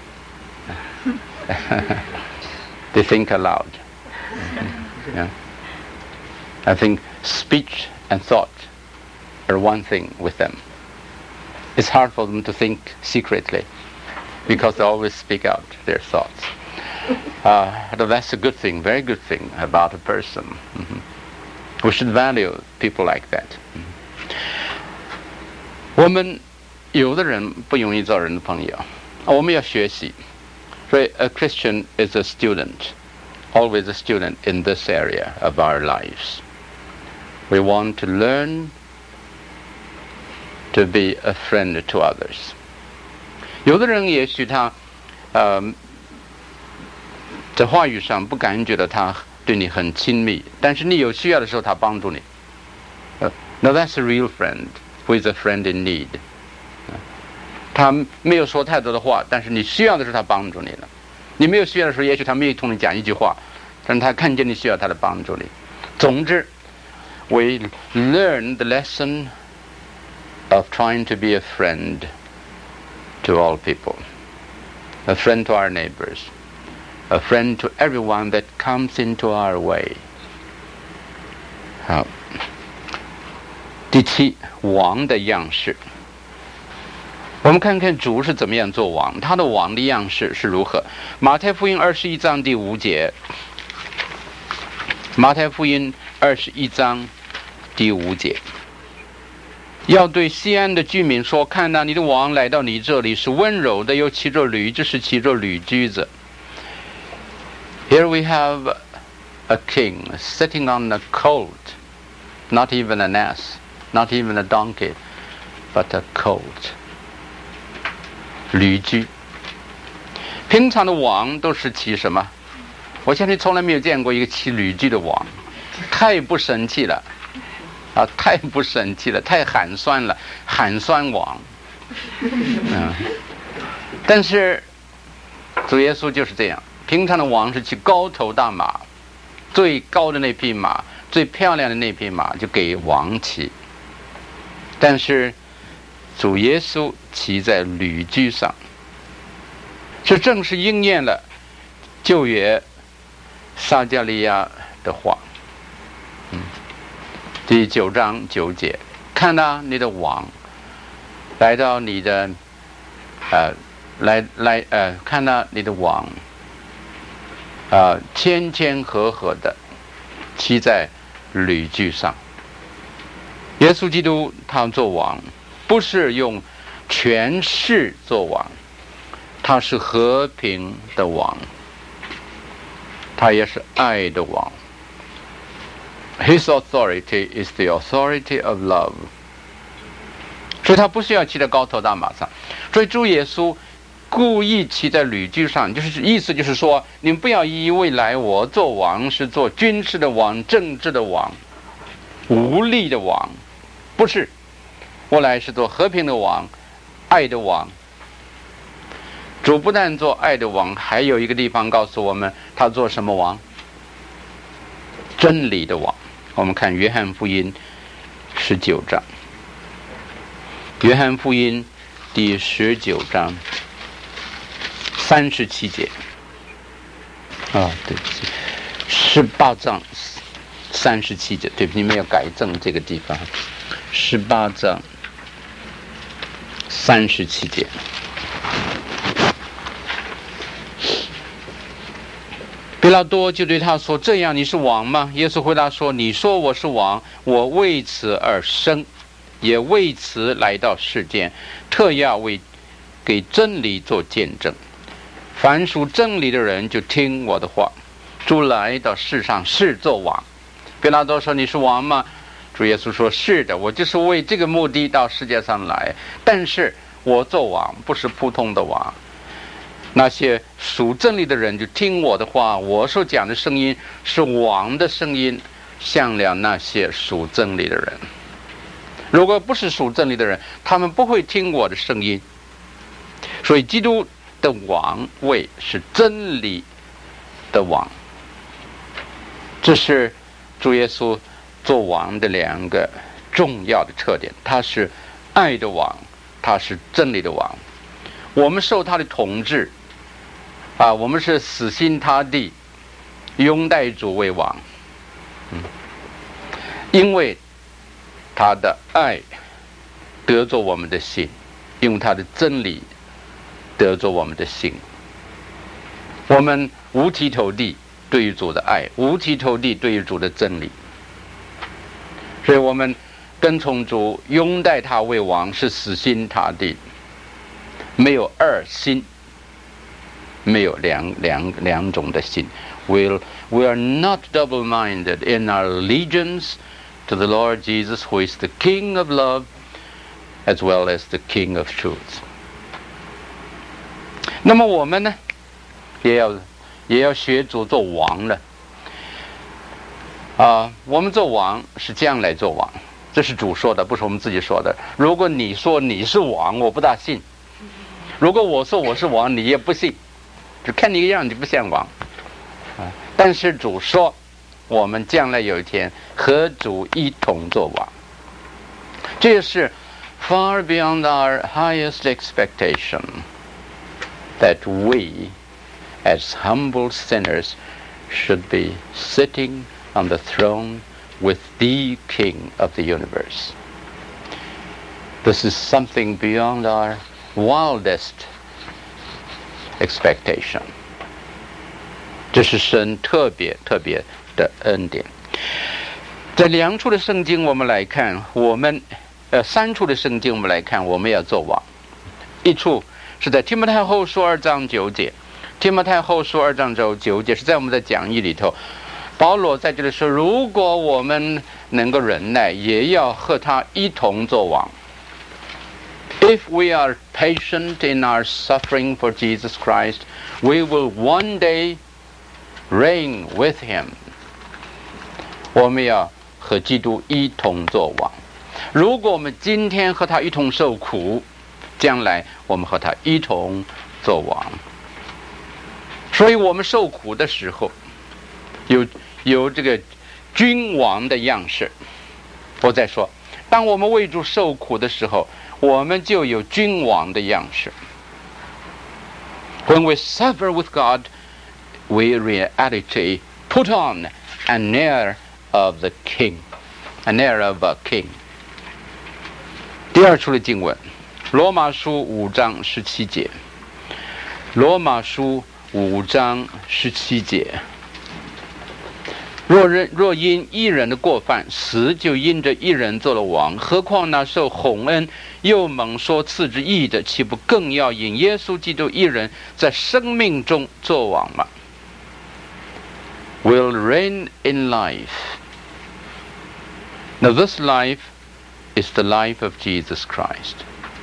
They think aloud. Yeah. I think speech and thought are one thing with them. It's hard for them to think secretly, because they always speak out their thoughts. That's a good thing, very good thing about a person. We should value people like that. 我们有的人不容易做人的朋友，我们要学习。所以 a Christian is a student, always a student in this area of our lives. We want to learn to be a friend to others. 有的人也许他在话语上不感觉到他对你很亲密，但是你有需要的时候他帮助你。Now that's a real friend who is a friend in need. 他没有说太多的话，但是你需要的时候他帮助你了。你没有需要的时候，也许他没有同你讲一句话，但是他看见你需要他的帮助你。总之 we learn the lesson of trying to be a friend to all people, a friend to our neighbors, a friend to everyone that comes into our way. 好，第七，王的样式。我们看看主是怎么样做王，他的王的样式是如何。马太福音21章第5节，马太福音21章第5节，要对西安的居民说，看哪，你的王来到你这里，是温柔的，又骑着驴，就是骑着驴驹子。Here we have a king sitting on a colt, not even an ass, not even a donkey, but a colt. 驴驹。平常的王都是骑什么？我相信从来没有见过一个骑驴驹的王，太不神气了啊！太不神气了，太寒酸了，寒酸王。但是主耶稣就是这样，平常的王是骑高头大马，最高的那匹马，最漂亮的那匹马就给王骑。但是主耶稣骑在驴驹上，这正是应验了旧约撒迦利亚的话。第9章9节，看到你的王来到你的看到你的王谦谦和和的骑在驴驹上。耶稣基督他做王，不是用权势做王，他是和平的王，他也是爱的王。His authority is the authority of love. 所以他不需要骑在高头大马上。所以主耶稣故意骑在驴驹上，就是意思就是说，你们不要以为来我做王是做军事的王、政治的王、无力的王，不是。我来是做和平的王，爱的王。主不但做爱的王，还有一个地方告诉我们他做什么王？真理的王。我们看约翰福音19章，约翰福音第19章37节，对不起，18章 37节，对不起，你们要改正这个地方。18章37节。比拉多就对他说：“这样你是王吗？”耶稣回答说：“你说我是王，我为此而生，也为此来到世间，特要给真理做见证。凡属真理的人就听我的话。主来到世上是做王。”比拉多说：“你是王吗？”主耶稣说：“是的，我就是为这个目的到世界上来。但是我做王不是普通的王。那些属真理的人就听我的话，我所讲的声音是王的声音，像了那些属真理的人。如果不是属真理的人，他们不会听我的声音。所以基督的王位是真理的王。这是主耶稣做王的2个重要的特点，他是爱的王，他是真理的王。我们受他的统治我们是死心塌地拥戴主为王，因为他的爱得着我们的心，用他的真理得着我们的心。我们五体投地对于主的爱，五体投地对于主的真理，所以我们跟从主，拥戴他为王，是死心塌地，没有二心，没有两种的心。We are not double-minded in our allegiance to the Lord Jesus, who is the King of love as well as the King of truth. 那么我们呢，也要学主做王了。我们做王是将来做王，这是主说的，不是我们自己说的。如果你说你是王，我不大信；如果我说我是王，你也不信。就看你样，你不像王。但是主说，我们将来有一天和主一同做王。这是 far beyond our highest expectation that we, as humble sinners, should be sitting on the throne with the King of the universe. This is something beyond our wildest expectation. 这是神特别的恩典。在2处的圣经我们来看，3处的圣经我们来看，我们要做王。一处是在提摩太后书2章9节，提摩太后书2章9节是在我们的讲义里头，保罗在这里说，如果我们能够忍耐，也要和他一同做王。If we are patient in our suffering for Jesus Christ, we will one day reign with him. 我们要和基督一同做王。如果我们今天和他一同受苦，将来我们和他一同做王。所以我们受苦的时候，有这个君王的样式。我再说，当我们为主受苦的时候，我们就有君王的样式。When we suffer with God, we in reality put on an air of the king, an air of a king. 第2处的经文，罗马书5章17节。罗马书5章17节。若因一人的过犯，死就因着一人做了王，何况那受洪恩又蒙所赐之义的，岂不更要因耶稣基督一人在生命中做王吗？ Will reign in life. Now this life is the life of Jesus Christ.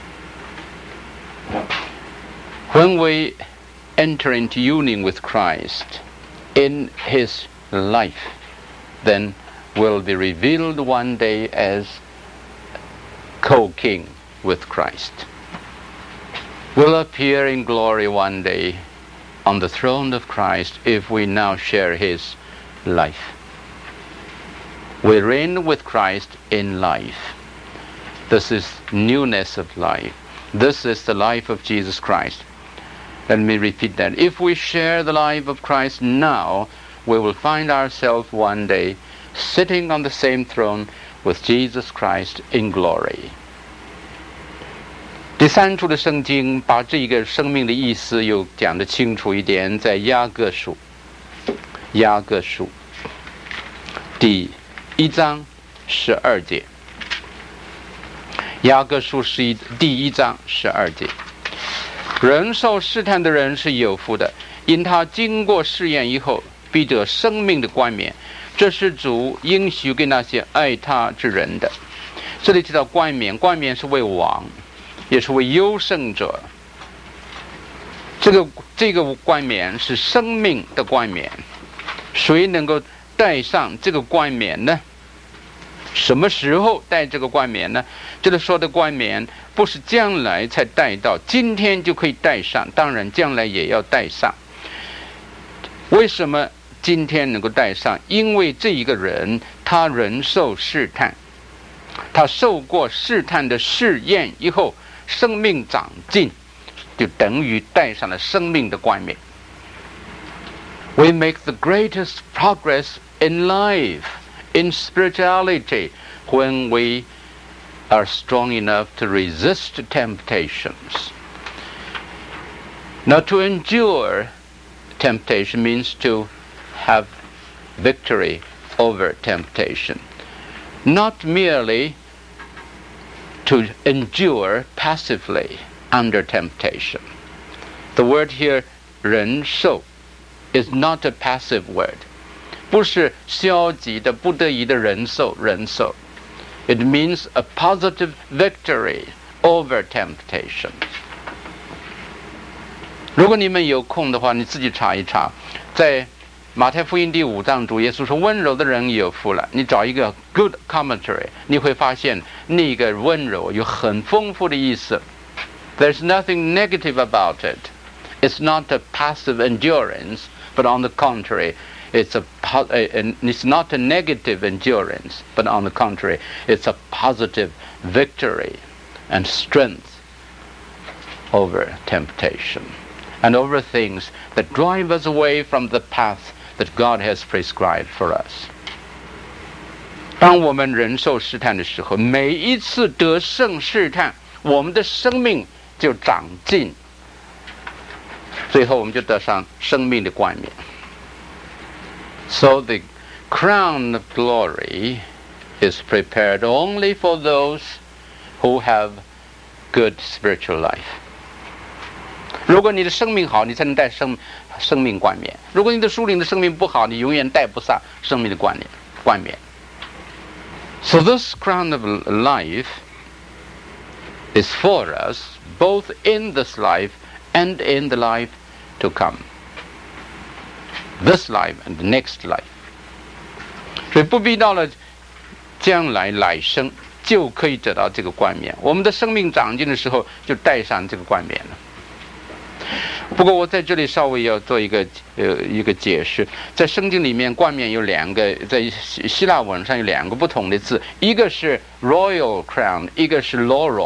When we enter into union with Christ in his life, then will be revealed one day as co-king with Christ. Will appear in glory one day on the throne of Christ if we now share his life. We reign with Christ in life. This is newness of life. This is the life of Jesus Christ. Let me repeat that. If we share the life of Christ now, we will find ourselves one day sitting on the same throne with Jesus Christ in glory. 第三处的圣经把这个生命的意思又讲得清楚一点，在雅各书第1章12节。雅各书第1章12节，人受试探的人是有福的，因他经过试验以后，必得生命的冠冕，这是主应许给那些爱他之人的。这里提到冠冕，冠冕是为王，也是为优胜者。这个冠冕是生命的冠冕，谁能够戴上这个冠冕呢？什么时候戴这个冠冕呢？这里说的冠冕不是将来才戴到，今天就可以戴上，当然将来也要戴上。为什么今天能够戴上？因为这一个人他忍受试探，他受过试探的试验以后，生命长进，就等于戴上了生命的冠冕。We make the greatest progress in life, in spirituality, when we are strong enough to resist temptations. Now, to endure temptation means to have victory over temptation, not merely to endure passively under temptation. The word here, 忍受, is not a passive word. 不是消极的不得已的忍受。It means a positive victory over temptation. 如果你们有空的话，你自己查一查，在马太福音第5章，主耶稣说温柔的人有福了。你找一个 good commentary， 你会发现那个温柔有很丰富的意思。There's nothing negative about it. It's not a passive endurance, but on the contrary, it's not a negative endurance, but on the contrary, it's a positive victory and strength over temptation and over things that drive us away from the path that God has prescribed for us. 当我们忍受试探的时候，每一次得胜试探，我们的生命就长进，最后我们就得上生命的冠冕。So the crown of glory is prepared only for those who have good spiritual life. 如果你的生命好，你才能戴生命冠冕；如果你的属灵的生命不好，你永远戴不上生命的冠冕。So this crown of life is for us, both in this life and in the life to come. This life and the next life. 所以不必到了将来来生就可以得到这个冠冕。我们的生命长进的时候，就戴上这个冠冕了。不过我在这里稍微要做一个解释，在圣经里面冠冕有2个，在希腊文上有2个不同的字，一个是 royal crown， 一个是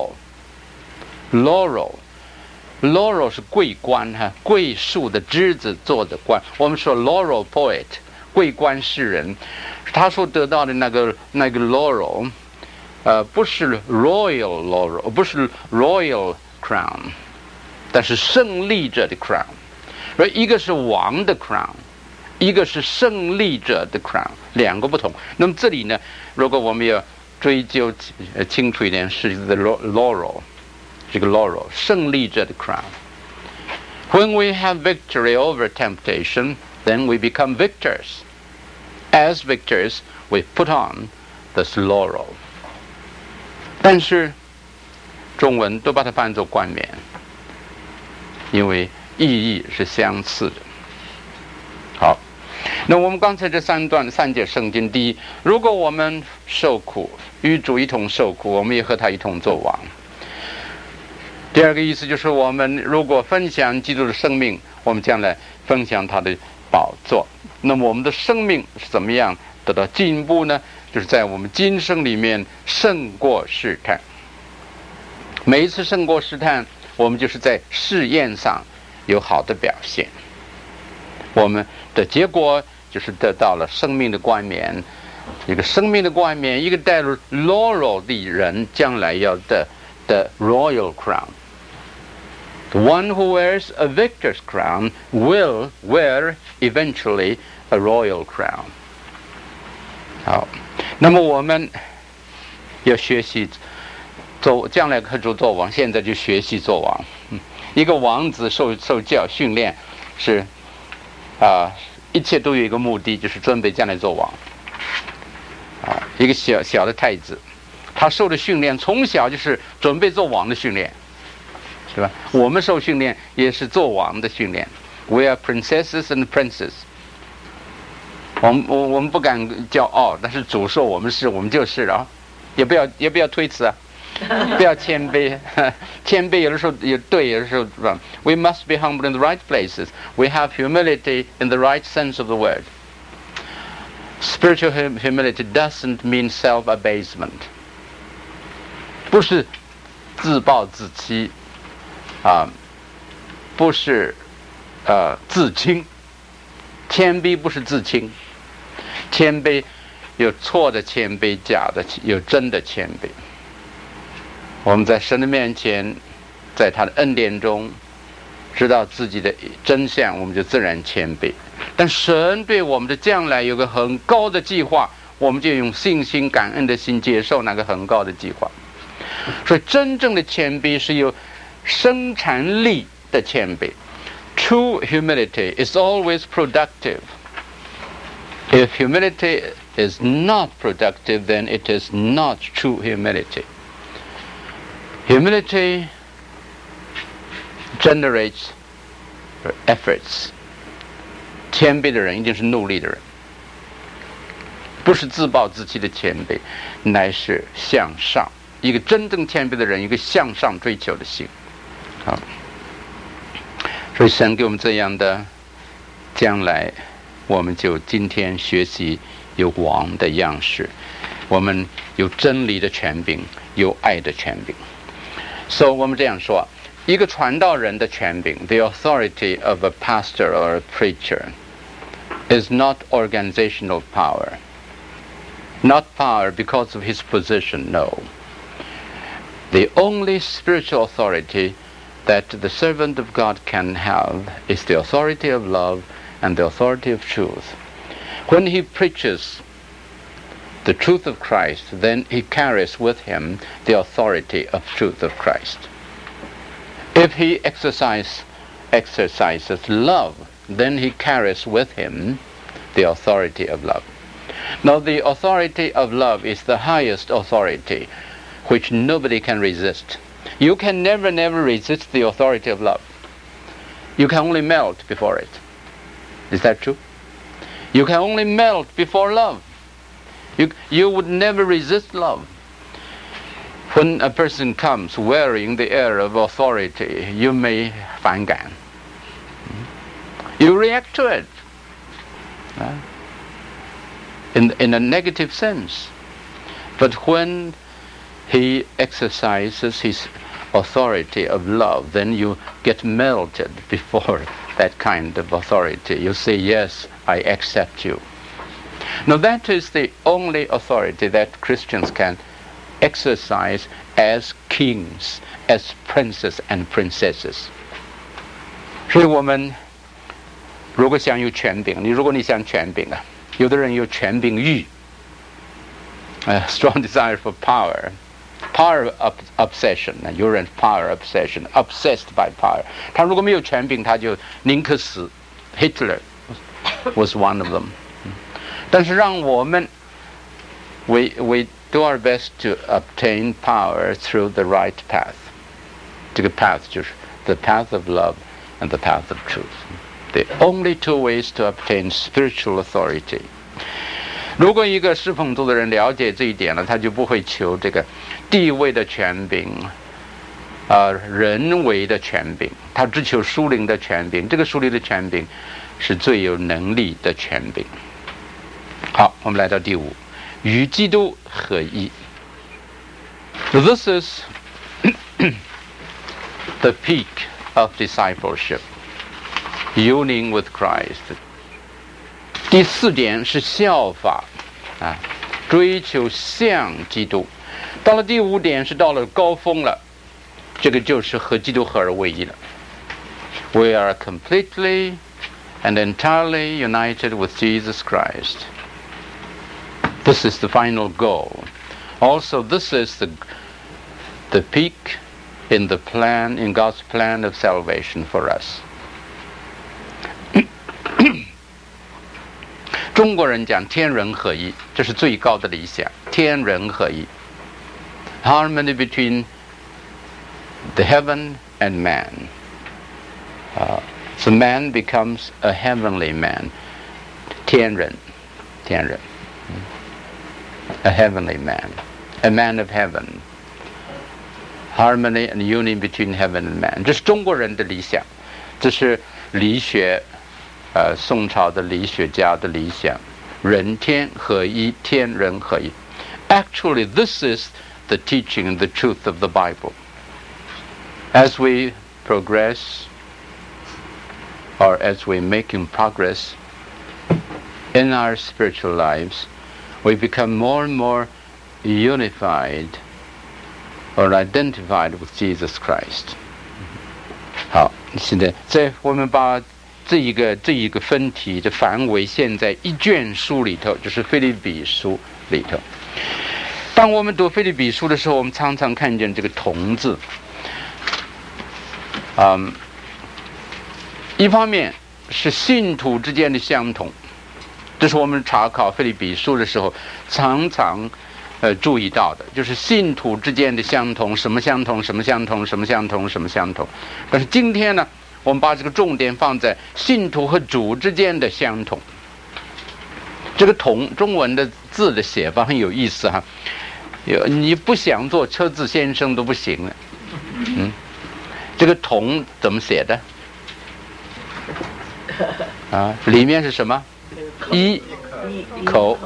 laurel。Laurel 是桂冠哈，桂树的枝子做的冠。我们说 laurel poet， 桂冠诗人，他所得到的那个 laurel， 不是 royal laurel， 不是 royal crown， 但是胜利者的 crown。而一个是王的 crown， 一个是胜利者的 crown， 2个不同。那么这里呢，如果我们要追究清楚一点，是 the laurel。这个 laurel 胜利者的 crown. When we have victory over temptation, then we become victors. As victors, we put on this laurel. 但是中文都把它翻作冠冕，因为意义是相似的。好，那我们刚才这3节圣经，第一，如果我们受苦，与主一同受苦，我们也和他一同作王。第2个意思就是我们如果分享基督的生命，我们将来分享他的宝座。那么我们的生命是怎么样得到进步呢？就是在我们今生里面胜过试探。每一次胜过试探，我们就是在试验上有好的表现，我们的结果就是得到了生命的冠冕， 一个生命的冠冕，一个带着 laurel 的人将来要的 royal crown. The one who wears a victor's crown will wear eventually a royal crown. 好，那么我们要学习将来可做王，现在就学习做王。一个王子受教训练是一切都有一个目的，就是准备将来做王。一个小的太子，他受的训练从小就是准备做王的训练，是吧？我们受训练也是做王的训练。We are princesses and princes. 我们不敢骄傲，但是主说我们就是啊，也不要推辞啊，不要谦卑，谦卑有的时候也对，有的时候 wrong. We must be humble in the right places. We have humility in the right sense of the word. Spiritual humility doesn't mean self-abasement. 不是自暴自弃不是自轻。谦卑不是自轻，谦卑有错的谦卑，假的有真的谦卑。我们在神的面前，在他的恩典中知道自己的真相，我们就自然谦卑。但神对我们的将来有个很高的计划，我们就用信心感恩的心接受那个很高的计划。所以真正的谦卑是有生产力的谦卑。True humility is always productive. If humility is not productive, then it is not true humility. Humility generates efforts. 谦卑的人一定是努力的人，不是自暴自弃的谦卑，乃是向上。一个真正谦卑的人，一个向上追求的心。好，所以神给我们这样的将来，我们就今天学习有王的样式，我们有真理的权柄，有爱的权柄。所以我们这样说，一个传道人的权柄 ，the authority of a pastor or a preacher is not organizational power. Not power because of his position, no. The only spiritual authority that the servant of God can have is the authority of love and the authority of truth. When he preaches the truth of Christ, then he carries with him the authority of truth of Christ. If he exercises love, then he carries with him the authority of love. Now, the authority of love is the highest authority, which nobody can resist. You can never resist the authority of love. You can only melt before it. Is that true? You can only melt before love. You would never resist love. When a person comes wearing the air of authority, you may 反感. You react to it in a negative sense. But when he exercises his authority of love, then you get melted before that kind of authority. You say, yes, I accept you. Now that is the only authority that Christians can exercise as kings, as princes and princesses. 所以我们如果想有权柄，如果你想权柄啊，有的人有权柄欲，strong desire for power, power obsession, 有人 power obsession, obsessed by power. 他如果没有权柄，他就宁可死。Hitler was one of them. 但是让我们 we do our best to obtain power through the right path. 这个 path 就是 the path of love and the path of truth. The only two ways to obtain spiritual authority. 如果一个侍奉主的人了解这一点了，他就不会求这个地位的权柄，人为的权柄，他只求属灵的权柄。这个属灵的权柄是最有能力的权柄。好，我们来到第5，与基督合一。This is the peak of discipleship, uniting with Christ. 第4点是效法追求像基督。到了第5点是到了高峰了，这个就是和基督合而为一了。We are completely and entirely united with Jesus Christ. This is the final goal. Also, this is the peak in God's plan of salvation for us. 中国人讲天人合一，这是最高的理想。天人合一 ，harmony between the heaven and man. So man becomes a heavenly man. 天人 a heavenly man, a man of heaven. Harmony and union between heaven and man. 这是中国人的理想，这是理学宋朝的理学家的理想，人天合一，天人合一。Actually, this is the teaching and the truth of the Bible. As we progress, or as we're making progress in our spiritual lives, we become more and more unified or identified with Jesus Christ. 好，现在我们把这一个分题的范围现在一卷书里头，就是腓立比书里头。当我们读腓立比书的时候，我们常常看见这个同字。一方面是信徒之间的相同，这是我们查考腓立比书的时候常常注意到的，就是信徒之间的相同，什么相同，什么相同，什么相同，什么相同。但是今天呢，我们把这个重点放在信徒和主之间的相同。这个同中文的字的写法很有意思哈，你不想做车字先生都不行了。这个同怎么写的？里面是什么？一口，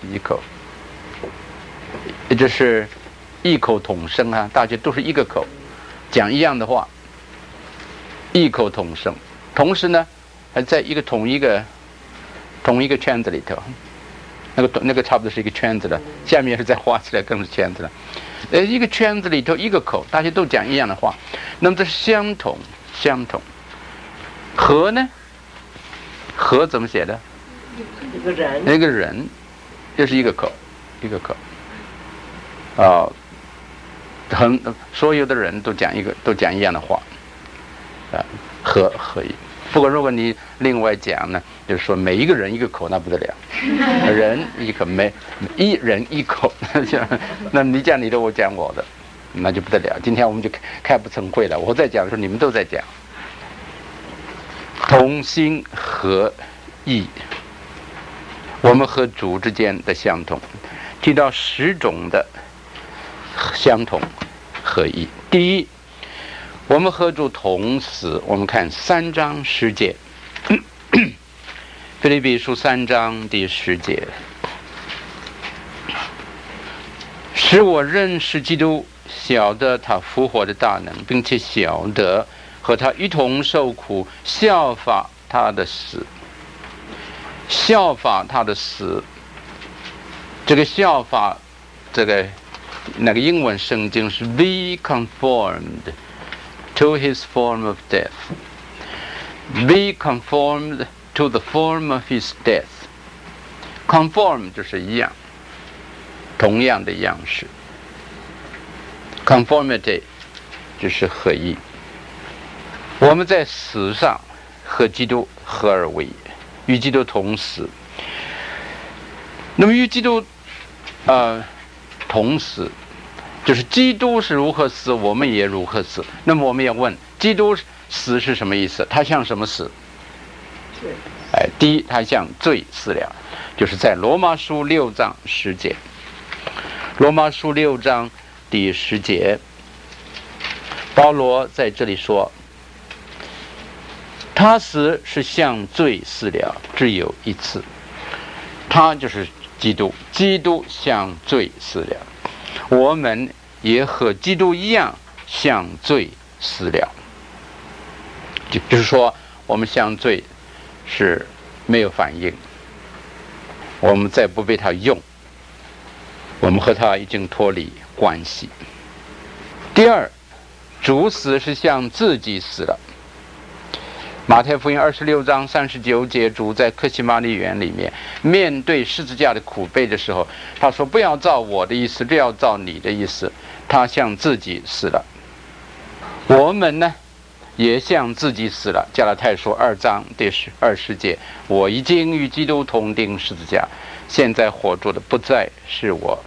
也就是异口同声啊，大家都是一个口，讲一样的话，异口同声。同时呢，还在同一个圈子里头，那个差不多是一个圈子了，下面是再画起来更是圈子了。一个圈子里头一个口，大家都讲一样的话，那么这是相同。和呢？和怎么写的？一个人，就是一个口。所有的人都讲一样的话，合一。不过如果你另外讲呢，就是说每一个人一个口，那不得了，人一口，一人一口，那你讲你的，我讲我的，那就不得了。今天我们就开不成会了。我在讲的时候，你们都在讲，同心合意，我们和主之间的相同，提到10种的相同合一。第一，我们和主同死。我们看3章10节，腓立比书3章第10节，使我认识基督，晓得他复活的大能，并且晓得和他一同受苦，效法他的死。效法他的死，这个效法，那个英文圣经是 be conformed to his form of death. Be conformed to the form of his death. Conform 就是一样，同样的样式。Conformity 就是合一。我们在死上和基督合而为一，与基督同死。那么与基督同死，就是基督是如何死，我们也如何死。那么我们要问，基督死是什么意思？他像什么死？第一，他像罪死了，就是在罗马书6章10节。罗马书6章第10节，保罗在这里说，他死是像罪死了，只有一次。他就是基督，基督像罪死了，我们也和基督一样像罪死了。就是说，我们像罪是没有反应，我们再不被他用， 我们和他已经脱离关系。第二，主死是向自己死了。马太福音26章39节，主在客西马尼园里面面对十字架的苦悲的时候，他说：“不要照我的意思，不要照你的意思。”他向自己死了。我们呢，也向自己死了。加拉太书2章第20节：“我已经与基督同钉十字架，现在活着的不再是我。”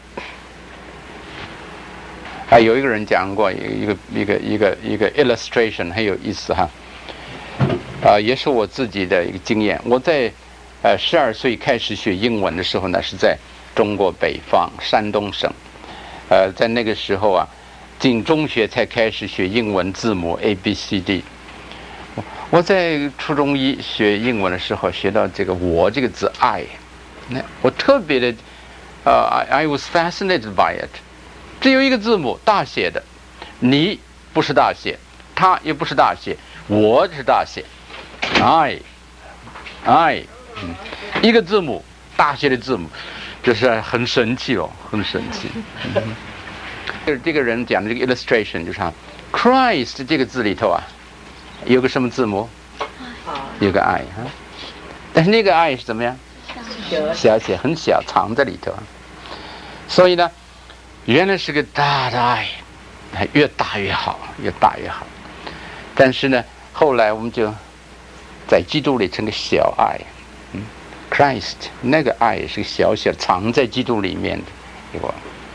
有一个人讲过一个 illustration 很有意思哈。也是我自己的一个经验。我在12岁开始学英文的时候呢，是在中国北方山东省。在那个时候啊，进中学才开始学英文字母 ABCD。我在初中一学英文的时候，学到这个"我"这个字 I， 那我特别的I was fascinated by it。只有一个字母大写的，你不是大写，他也不是大写，我是大写。I，一个字母大写的字母，就是很神奇哦，很神奇。这个人讲的这个 illustration 就是Christ 这个字里头啊，有个什么字母？有个 I 哈，但是那个 I 是怎么样？小写，很小，藏在里头。所以呢，原来是个大的 I， 越大越好，越大越好。但是呢，后来我们就在基督里成个小爱，Christ 那个爱是个小小藏在基督里面的，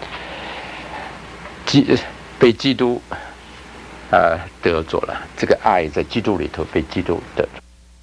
被基督得着了，这个爱在基督里头被基督得着。